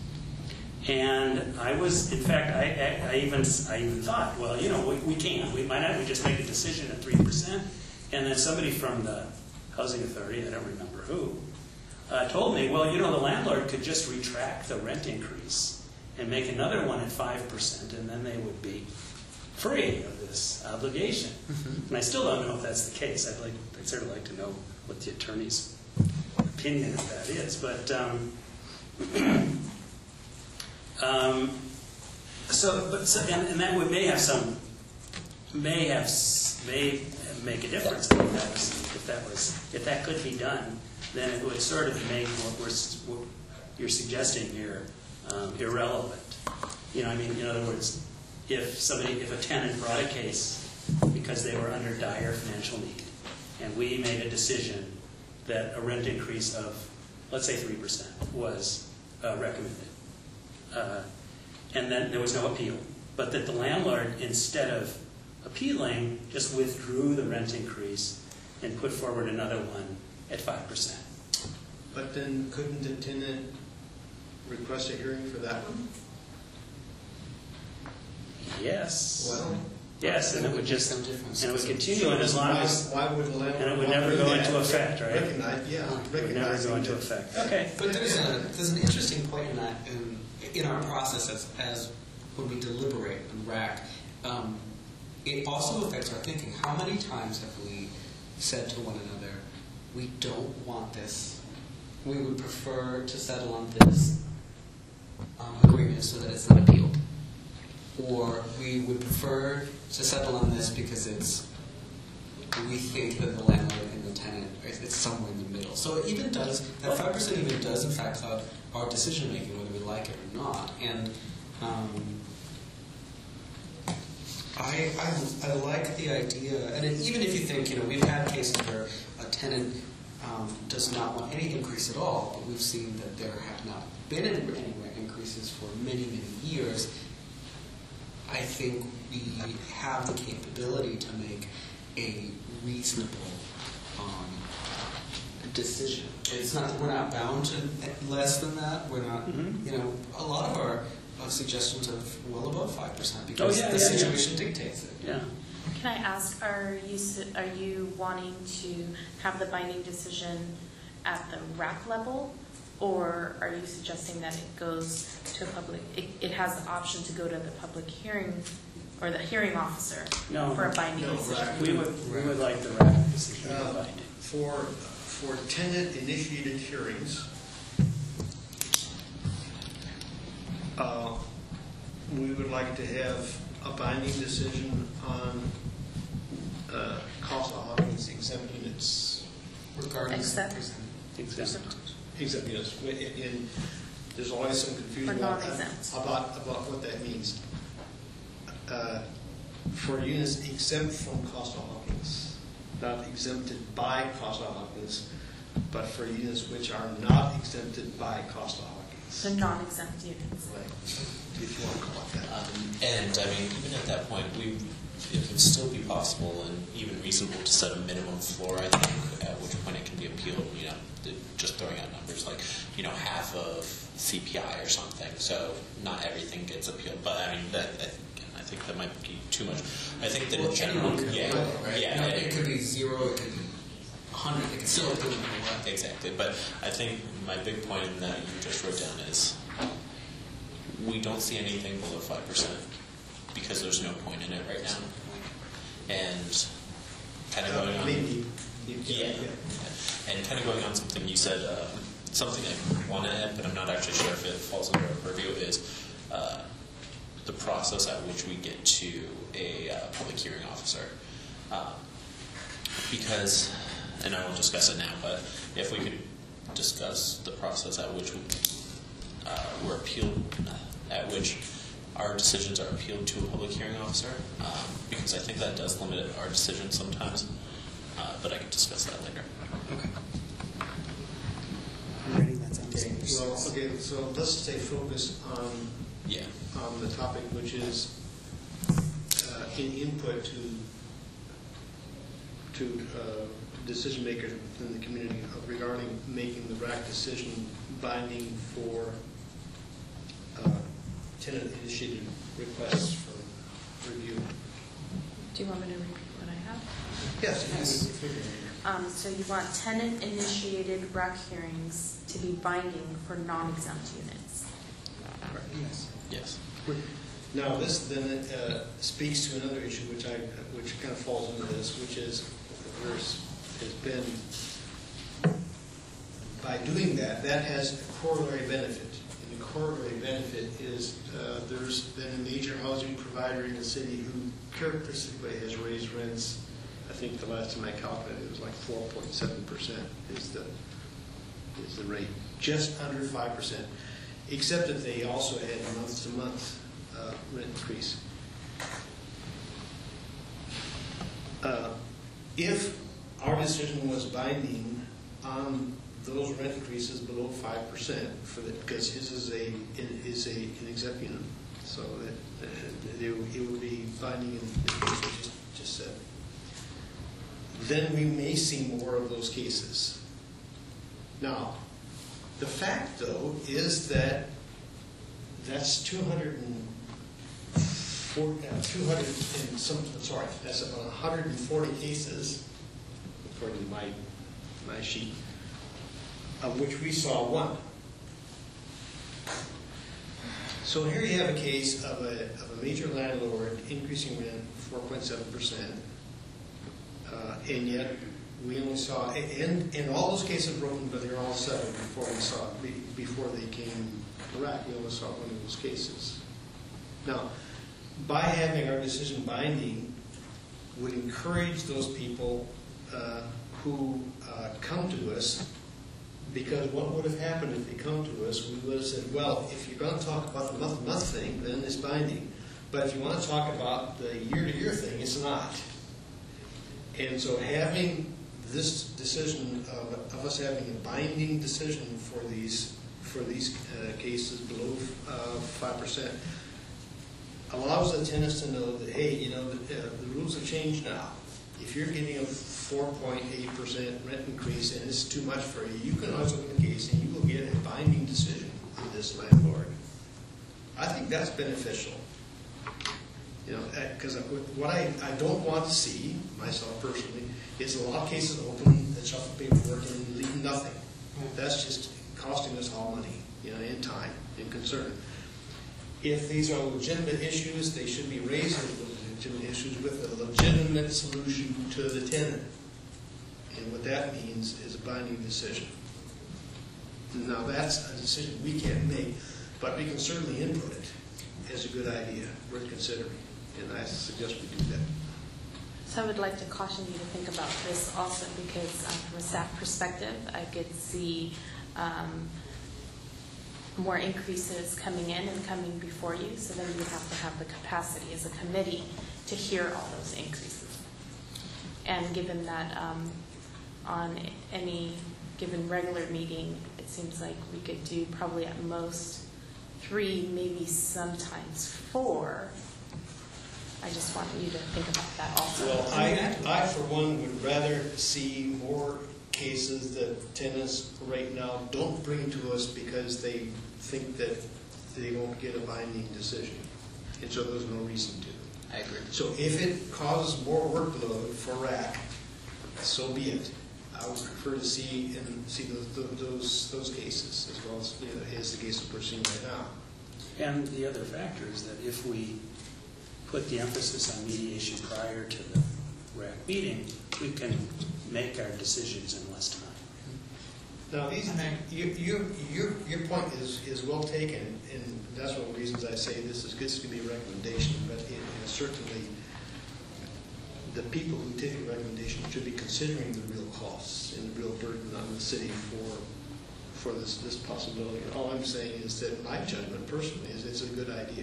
And I was, in fact, I, I, I even, I even thought, well, you know, we, we can, we might not, we just make a decision at three percent. And then somebody from the housing authority, I don't remember who, uh, told me, well, you know, the landlord could just retract the rent increase and make another one at five percent, and then they would be free of this obligation. And I still don't know if that's the case. I'd like, I'd sort of like to know what the attorney's opinion of that is. But, um, Um, so, but so, and, and that would may have some, may have s- may make a difference if that was, if that was if that could be done. Then it would sort of make what we're s- what you're suggesting here um, irrelevant. You know, I mean, in other words, if somebody, if a tenant brought a case because they were under dire financial need, and we made a decision that a rent increase of, let's say, three percent was uh, recommended. Uh, and then there was no appeal. But that the landlord, instead of appealing, just withdrew the rent increase and put forward another one at five percent. But then couldn't the tenant request a hearing for that one? Yes. Well, Yes, and it would just, and it would continue and as long why, as, why would the landlord? and it would want never to do go that? into effect, right? Recognize, yeah, it would never recognizing go into that- effect. Okay. But there's a there's an interesting point in that in, in our process as, as when we deliberate and rack. Um, it also affects our thinking. How many times have we said to one another, "We don't want this. We would prefer to settle on this um, agreement so that it's not appealed," or we would prefer to settle on this because it's we think that the landlord and the tenant is it's somewhere in the middle. So it even does that five percent even does in fact cloud our decision making whether we like it or not. And um, I, I I like the idea, and it, even if you think you know we've had cases where a tenant um, does not want any increase at all, but we've seen that there have not been any rent increases for many many years. I think we have the capability to make a reasonable um, decision. It's not we're not bound to less than that. We're not. Mhm. You know, a lot of our uh, suggestions are well above five percent because Oh, yeah, the yeah, yeah. situation dictates it. Yeah. Can I ask, are you, s- are you wanting to have the binding decision at the R A C level? Or are you suggesting that it goes to a public, it, it has the option to go to the public hearing, or the hearing officer No. for a binding No, decision? R A C. We would we would like the R A C decision to be Uh, binding. For, for tenant-initiated hearings, uh, we would like to have a binding decision on uh, Costa-Hawkins exempt units. Regardless Except- of percent. Exempt. Exempt units. In, in- there's always some confusion For about, non-exempt. about, about what that means. Uh, For units exempt from Costa-Hawkins, not exempted by Costa-Hawkins, but for units which are not exempted by Costa-Hawkins. The non-exempt units. Right, if you want to call it that. Um, and I mean, even at that point, we it would still be possible and even reasonable to set a minimum floor. I think at which point it can be appealed. You know, the, just throwing out numbers like you know half of C P I or something. So not everything gets appealed. But I mean, that I think, I think that might be too much. I think that Well, in general, anyone could yeah, appeal it, right? yeah, You know, it- it could be zero. It could be a hundred. It could still appeal no matter what. Exactly, but I think my big point in that you just wrote down is we don't see anything below five percent because there's no point in it right now. And kind of going on, Maybe. yeah, and kind of going on something you said, uh, something I want to add, but I'm not actually sure if it falls under our purview, is uh, the process at which we get to a uh, public hearing officer. Um, because, and I won't discuss it now, but if we could discuss the process at which we, uh, we're appealed, at which our decisions are appealed to a public hearing officer, um, because I think that does limit our decisions sometimes. Uh, but I could discuss that later. Okay. I'm writing that down. Okay, well, okay, so let's stay focused on, Yeah. on the topic, which is uh, in input to to uh, decision makers in the community regarding making the R A C decision binding for uh, tenant-initiated requests for review. Do you want me to repeat what I have? Yes. Yes. Um, so you want tenant-initiated R A C hearings to be binding for non-exempt units. Yes. Yes. Now, this then uh, speaks to another issue which I, which kind of falls into this, which is there's has been, by doing that, that has a corollary benefit. And the corollary benefit is uh, there's been a major housing provider in the city who characteristically has raised rents. I think the last time I calculated it was like four point seven percent is the, is the rate, just under five percent, except that they also had month-to-month uh, rent increase. Uh, If our decision was binding on those rent increases below five percent, for the, because his is a is a an exempt unit, so that uh, it would be binding in the case we just just said. Then we may see more of those cases. Now, the fact though is that that's two hundred and four, uh, two hundred and some, sorry, that's about one hundred and forty cases, according to my, my sheet, of which we saw one. So here you have a case of a, of a major landlord increasing rent four point seven percent, uh, and yet we only saw, and, and all those cases broken, but they're all settled before we saw, before they came to Iraq. We only saw one of those cases. Now, by having our decision binding, would encourage those people uh, who uh, come to us, because what would have happened if they come to us, we would have said, well, if you're going to talk about the month-to-month thing, then it's binding. But if you want to talk about the year-to-year thing, it's not. And so having this decision of, of us having a binding decision for these for these uh, cases below uh, five percent allows the tenants to know that, hey, you know, the, uh, the rules have changed now. If you're getting a four point eight percent rent increase and it's too much for you, you can always open the case and you will get a binding decision from this landlord. I think that's beneficial. You know, because what I, I don't want to see, myself personally, is a lot of cases open that shuffle paperwork and leave nothing. That's just costing us all money, you know, in time, in concern. If these are legitimate issues, they should be raised as legitimate issues with a legitimate solution to the tenant. And what that means is a binding decision. Now, that's a decision we can't make, but we can certainly input it as a good idea worth considering. And I suggest we do that. So I would like to caution you to think about this also, because um, from a staff perspective, I could see um, more increases coming in and coming before you, so then you have to have the capacity as a committee to hear all those increases. And given that um, on any given regular meeting, it seems like we could do probably at most three, maybe sometimes four. I just want you to think about that also. Well, I, I for one, would rather see more cases that tenants right now don't bring to us because they think that they won't get a binding decision. And so there's no reason to. I agree. So if it causes more workload for R A C, so be it. I would prefer to see and see those those those cases as well as, you know, as the case that we're seeing right now. And the other factor is that if we put the emphasis on mediation prior to the R A C meeting, we can make our decisions in less time. Now, these, you, you, your, your point is, is well taken, and that's one of the reasons I say this is this could be a recommendation, but it, it certainly the people who take a recommendation should be considering the real costs and the real burden on the city for for this, this possibility. And all I'm saying is that my judgment personally is it's a good idea.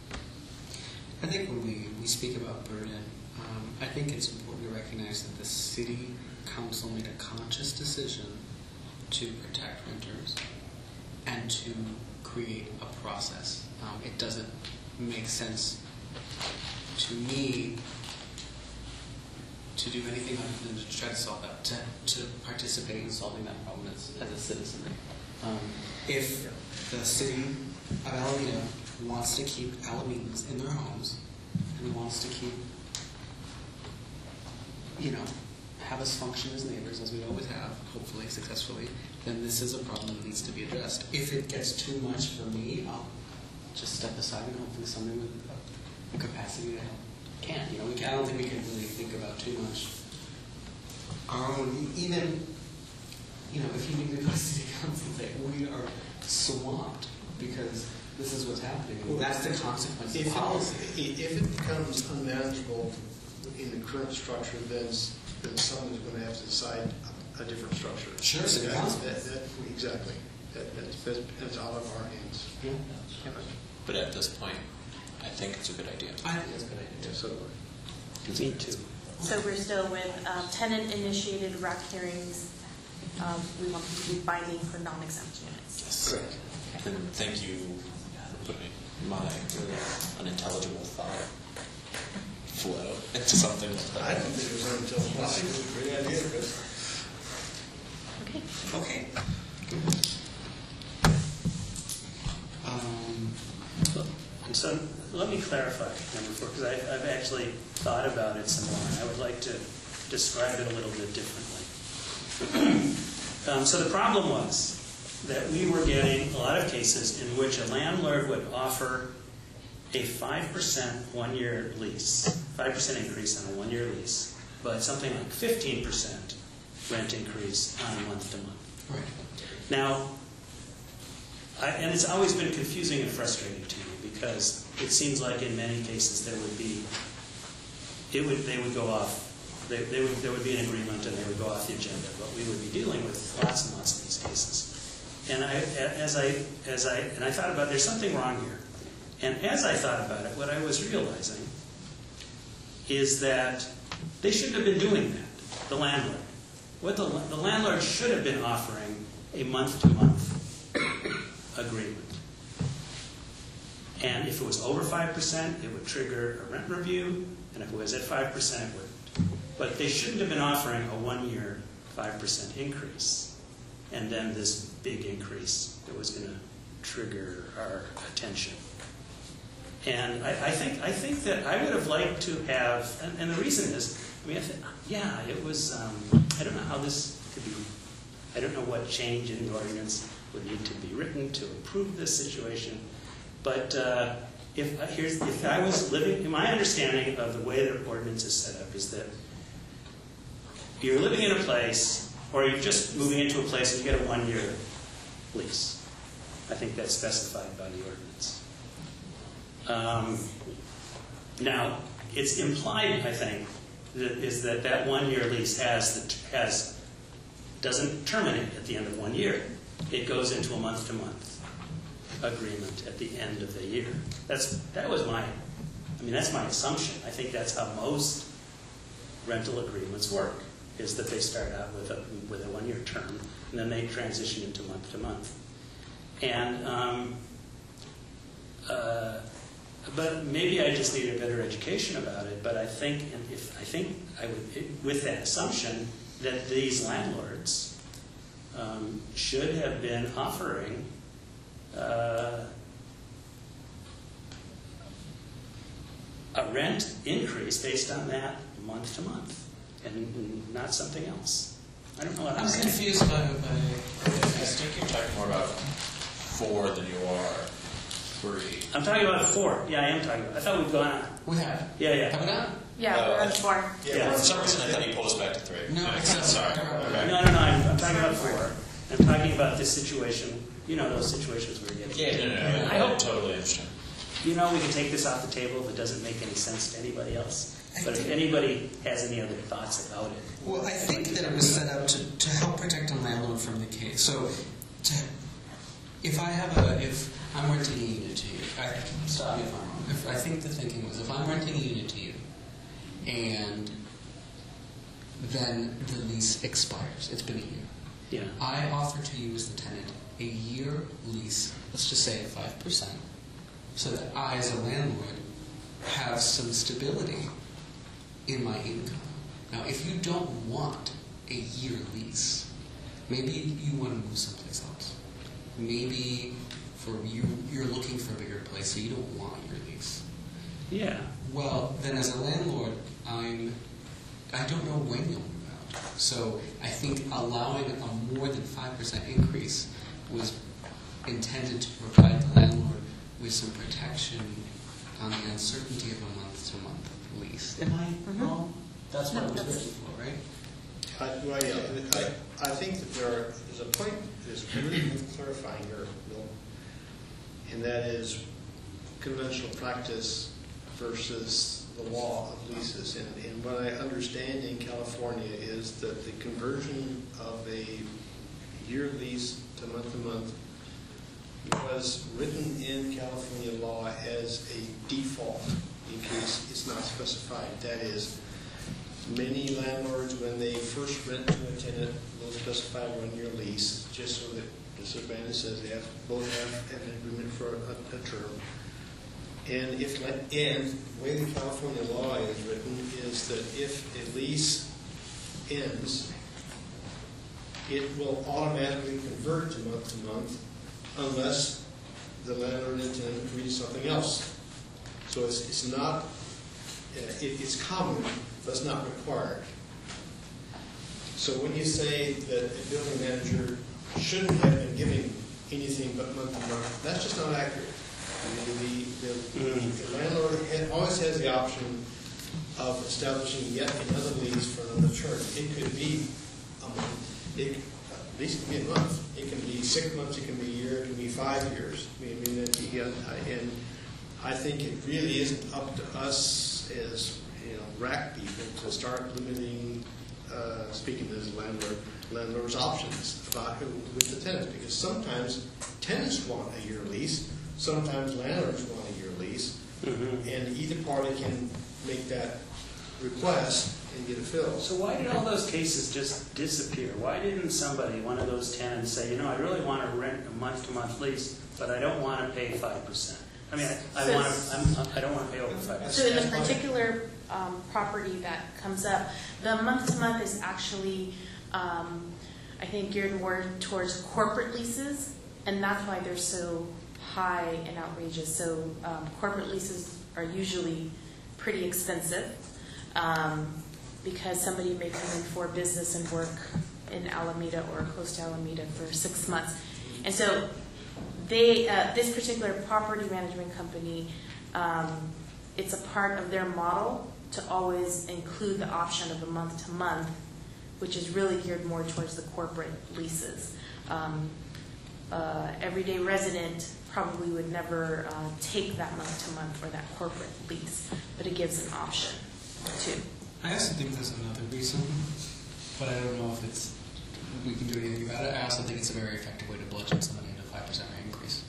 I think when we, we speak about burden, um, I think it's important to recognize that the city council made a conscious decision to protect renters and to create a process. Um, it doesn't make sense to me to do anything other than to try to solve that, to, to participate in solving that problem as, as a citizen. Um, if the city of Alameda wants to keep Alamedans in their homes and wants to keep, you know, have us function as neighbors as we always have, hopefully successfully, then this is a problem that needs to be addressed. If it gets too much for me, I'll just step aside and hopefully somebody with a capacity to help can. You know, we can, I don't think we can really think about too much our own, even, you know, if you need to go to city council and say, we are swamped because this is what's happening. Well, that's the consequence of if policy. It, if it becomes unmanageable in the current structure, then, then someone's going to have to decide a, a different structure. Sure, city that, council. That, that, exactly. That, that's, that's out of our hands. Yeah. But at this point, I think it's a good idea. I think it's a good idea. Yeah, so, Me too. So we're still with um, tenant-initiated R A C hearings. Um, we want them to be binding for non-exempt units. Yes. Correct. And thank you for putting my really unintelligible thought flow into something. I don't think it was unintelligible. I think it was a great idea, Chris. Okay. Okay. Um, so let me clarify number four, because I've actually thought about it some more, and I would like to describe it a little bit differently. um, so the problem was that we were getting a lot of cases in which a landlord would offer a five percent one-year lease, five percent increase on a one-year lease, but something like fifteen percent rent increase on a month-to-month. Right. Now, I, and it's always been confusing and frustrating to me because it seems like in many cases there would be, it would they would go off, they, they would there would be an agreement and they would go off the agenda, but we would be dealing with lots and lots of these cases. And I, as I, as I, and I thought about, there's something wrong here. And as I thought about it, what I was realizing is that they shouldn't have been doing that, the landlord. What the, the landlord should have been offering a month-to-month agreement. And if it was over five percent, it would trigger a rent review, and if it was at five percent, it wouldn't. But they shouldn't have been offering a one-year five percent increase, and then this big increase that was going to trigger our attention. And I, I think I think that I would have liked to have, and, and the reason is, I mean, I think, yeah, it was, um, I don't know how this could be, I don't know what change in the ordinance would need to be written to improve this situation, but uh, if, uh, here's, if I was living, in my understanding of the way the ordinance is set up is that you're living in a place, or you're just moving into a place and you get a one-year lease. I think that's specified by the ordinance. Um, now, it's implied, I think, that is that that one-year lease has the, has doesn't terminate at the end of one year. It goes into a month-to-month agreement at the end of the year. That's that was my, I mean, that's my assumption. I think that's how most rental agreements work, is that they start out with a with a one-year term and then they transition into month-to-month. And um, uh, but maybe I just need a better education about it. But I think, if I think I would, with that assumption that these landlords um, should have been offering uh, a rent increase based on that month to month, and not something else. I don't know what I'm, I'm saying. confused by, by I think you're talking more about four than you are three. I'm talking about four. Yeah, I am talking about. I thought we'd gone on. we have. Yeah, yeah. Have we not? Yeah, Uh, we're on four. Yeah. For some reason, I thought you pulled us back to three. No, it's not. Sorry. Okay. No, no, no. I'm, I'm talking about four. I'm talking about this situation. You know, those situations we're getting. Yeah, no, no, no. I hope- totally understand. You know, we can take this off the table if it doesn't make any sense to anybody else. But if anybody has any other thoughts about it. Well, I think that it was set up to, to help protect a landlord from the case. So, to, if I have a, if I'm renting a unit to you, I, stop me if I'm wrong. If, I think the thinking was, if I'm renting a unit to you, and then the lease expires, it's been a year. Yeah. I offer to you as the tenant a year lease, let's just say at five percent, so that I, as a landlord, have some stability in my income. Now, if you don't want a year lease, maybe you want to move someplace else. Maybe for you, you're looking for a bigger place, so you don't want your lease. Yeah. Well, then as a landlord, I'm, I don't know when you'll move out. So I think allowing a more than five percent increase was intended to provide the landlord with some protection on the uncertainty of a month-to-month lease. Am I wrong? That's what No, it was that's- written for, right? I, well, yeah, I, I think that there are, there's a point that's really worth clarifying here, Bill, and that is conventional practice versus the law of leases. And, and what I understand in California is that the conversion of a year lease to month-to-month was written in California law as a default in case it's not specified. That is, many landlords, when they first rent to a tenant, will specify a one-year lease, just so that, as Urbana says, they have, both have, have an agreement for a, a term. And if, and the way the California law is written is that if a lease ends, it will automatically convert to month to month unless the landlord and tenant agree to something else. So it's, it's not, uh, it, it's common, but it's not required. So when you say that a building manager shouldn't have been giving anything but month to month, that's just not accurate. I mean, the, the, the landlord ha- always has the option of establishing yet another lease for another term. It could be a month. It, at least it could be a month. It can be six months. It can be a year. It can be five years. I mean, I mean that he, uh, and I think it really isn't up to us as you know, R A C people to start limiting. Uh, speaking as a landlord, landlord's options about who with the tenants, because sometimes tenants want a year lease, sometimes landlords want a year lease, mm-hmm. and either party can make that request and get it filled. So why did all those cases just disappear? Why didn't somebody, one of those tenants, say, you know, I really want to rent a month-to-month lease, but I don't want to pay five percent. I mean, I, I So- want to. I'm, I don't want to pay over five percent. So in the particular um, property that comes up, the month-to-month is actually, um, I think, geared more towards corporate leases, and that's why they're so high and outrageous. So um, corporate leases are usually pretty expensive um, because somebody may come in for business and work in Alameda or close to Alameda for six months. And so they, uh, this particular property management company, um, it's a part of their model to always include the option of a month-to-month, which is really geared more towards the corporate leases. Um, uh, everyday resident probably would never uh, take that month-to-month or that corporate lease, but it gives an option too. I also think there's another reason, but I don't know if it's we can do anything about it. I also think it's a very effective way to bludgeon somebody into a five percent rate increase.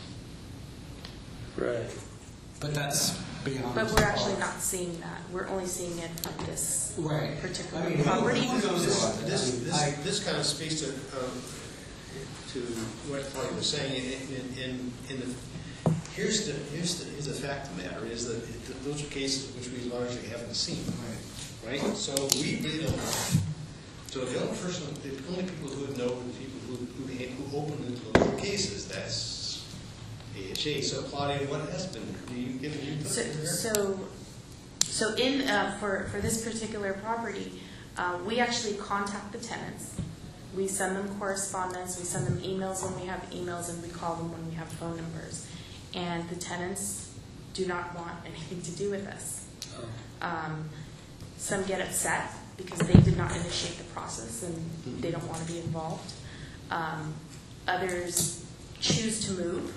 Right. But that's beyond. But we're actually not seeing that. We're only seeing it from this right. particular I mean, property. This, this, this, this kind of speaks to um, to what Claudia was saying. In, in, in the, here's the here's the here's the fact of the matter is that it, those are cases which we largely haven't seen. Right. Right. So we really don't know. So the only person, the only people who would know are the people who who, who open into those cases. That's A H A. So Claudia, what has been? Do you give an input So, there? so, so in uh, for for this particular property, uh, we actually contact the tenants. We send them correspondence. We send them emails when we have emails, and we call them when we have phone numbers. And the tenants do not want anything to do with us. Oh. Um, some get upset because they did not initiate the process and they don't want to be involved. Um, others choose to move.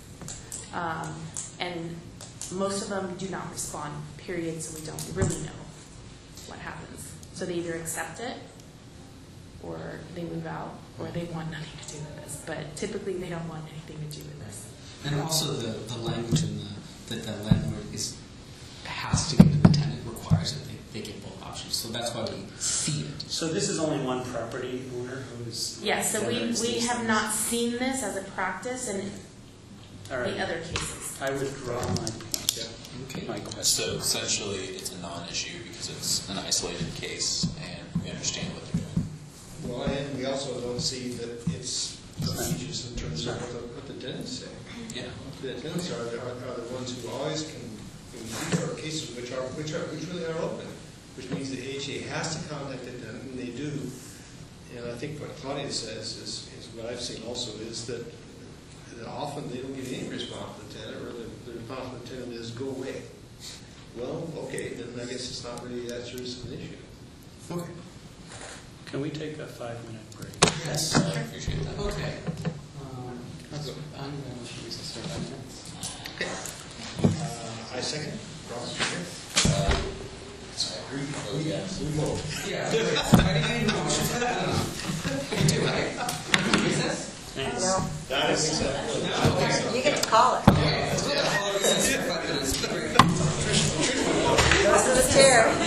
Um, and most of them do not respond, period, so we don't really know what happens. So they either accept it, or they move out, or they want nothing to do with this. But typically they don't want anything to do with this. And also the, the language in the, that the landlord is has to give to the tenant requires that they, they get both options. So that's why we see it. So this is only one property owner who's... Yeah, so we, generates we these have things. not seen this as a practice in All right. the other cases. I withdraw my point. Yeah. Okay. My question. So essentially, it's a non-issue because it's an isolated case, and we understand what they're doing. Well, and we also don't see that it's egregious in terms of what the, what the tenants say. Yeah. The tenants are, are, are the ones who always can, I mean, these are cases which are, which are, which really are open, which means the A H A has to contact the tenant, and they do. And I think what Claudia says is, is what I've seen also is that, that often they don't get any response from the tenant, or the, the response from the tenant is, go away. Well, okay, then I guess it's not really that serious an issue. Okay. Can we take a five-minute break? Yes. I appreciate that. Okay. Um, that's, I'm going to recess for five minutes. Okay. Uh, I second. Ross, you here? Uh, I agree. Oh, yes. We vote. Yeah. Wait, I didn't even know. I don't know. You do, right? Recess? Thanks. No, I don't think so. you get to call it. Yeah. Let's follow recess for five minutes. Goes to the chair.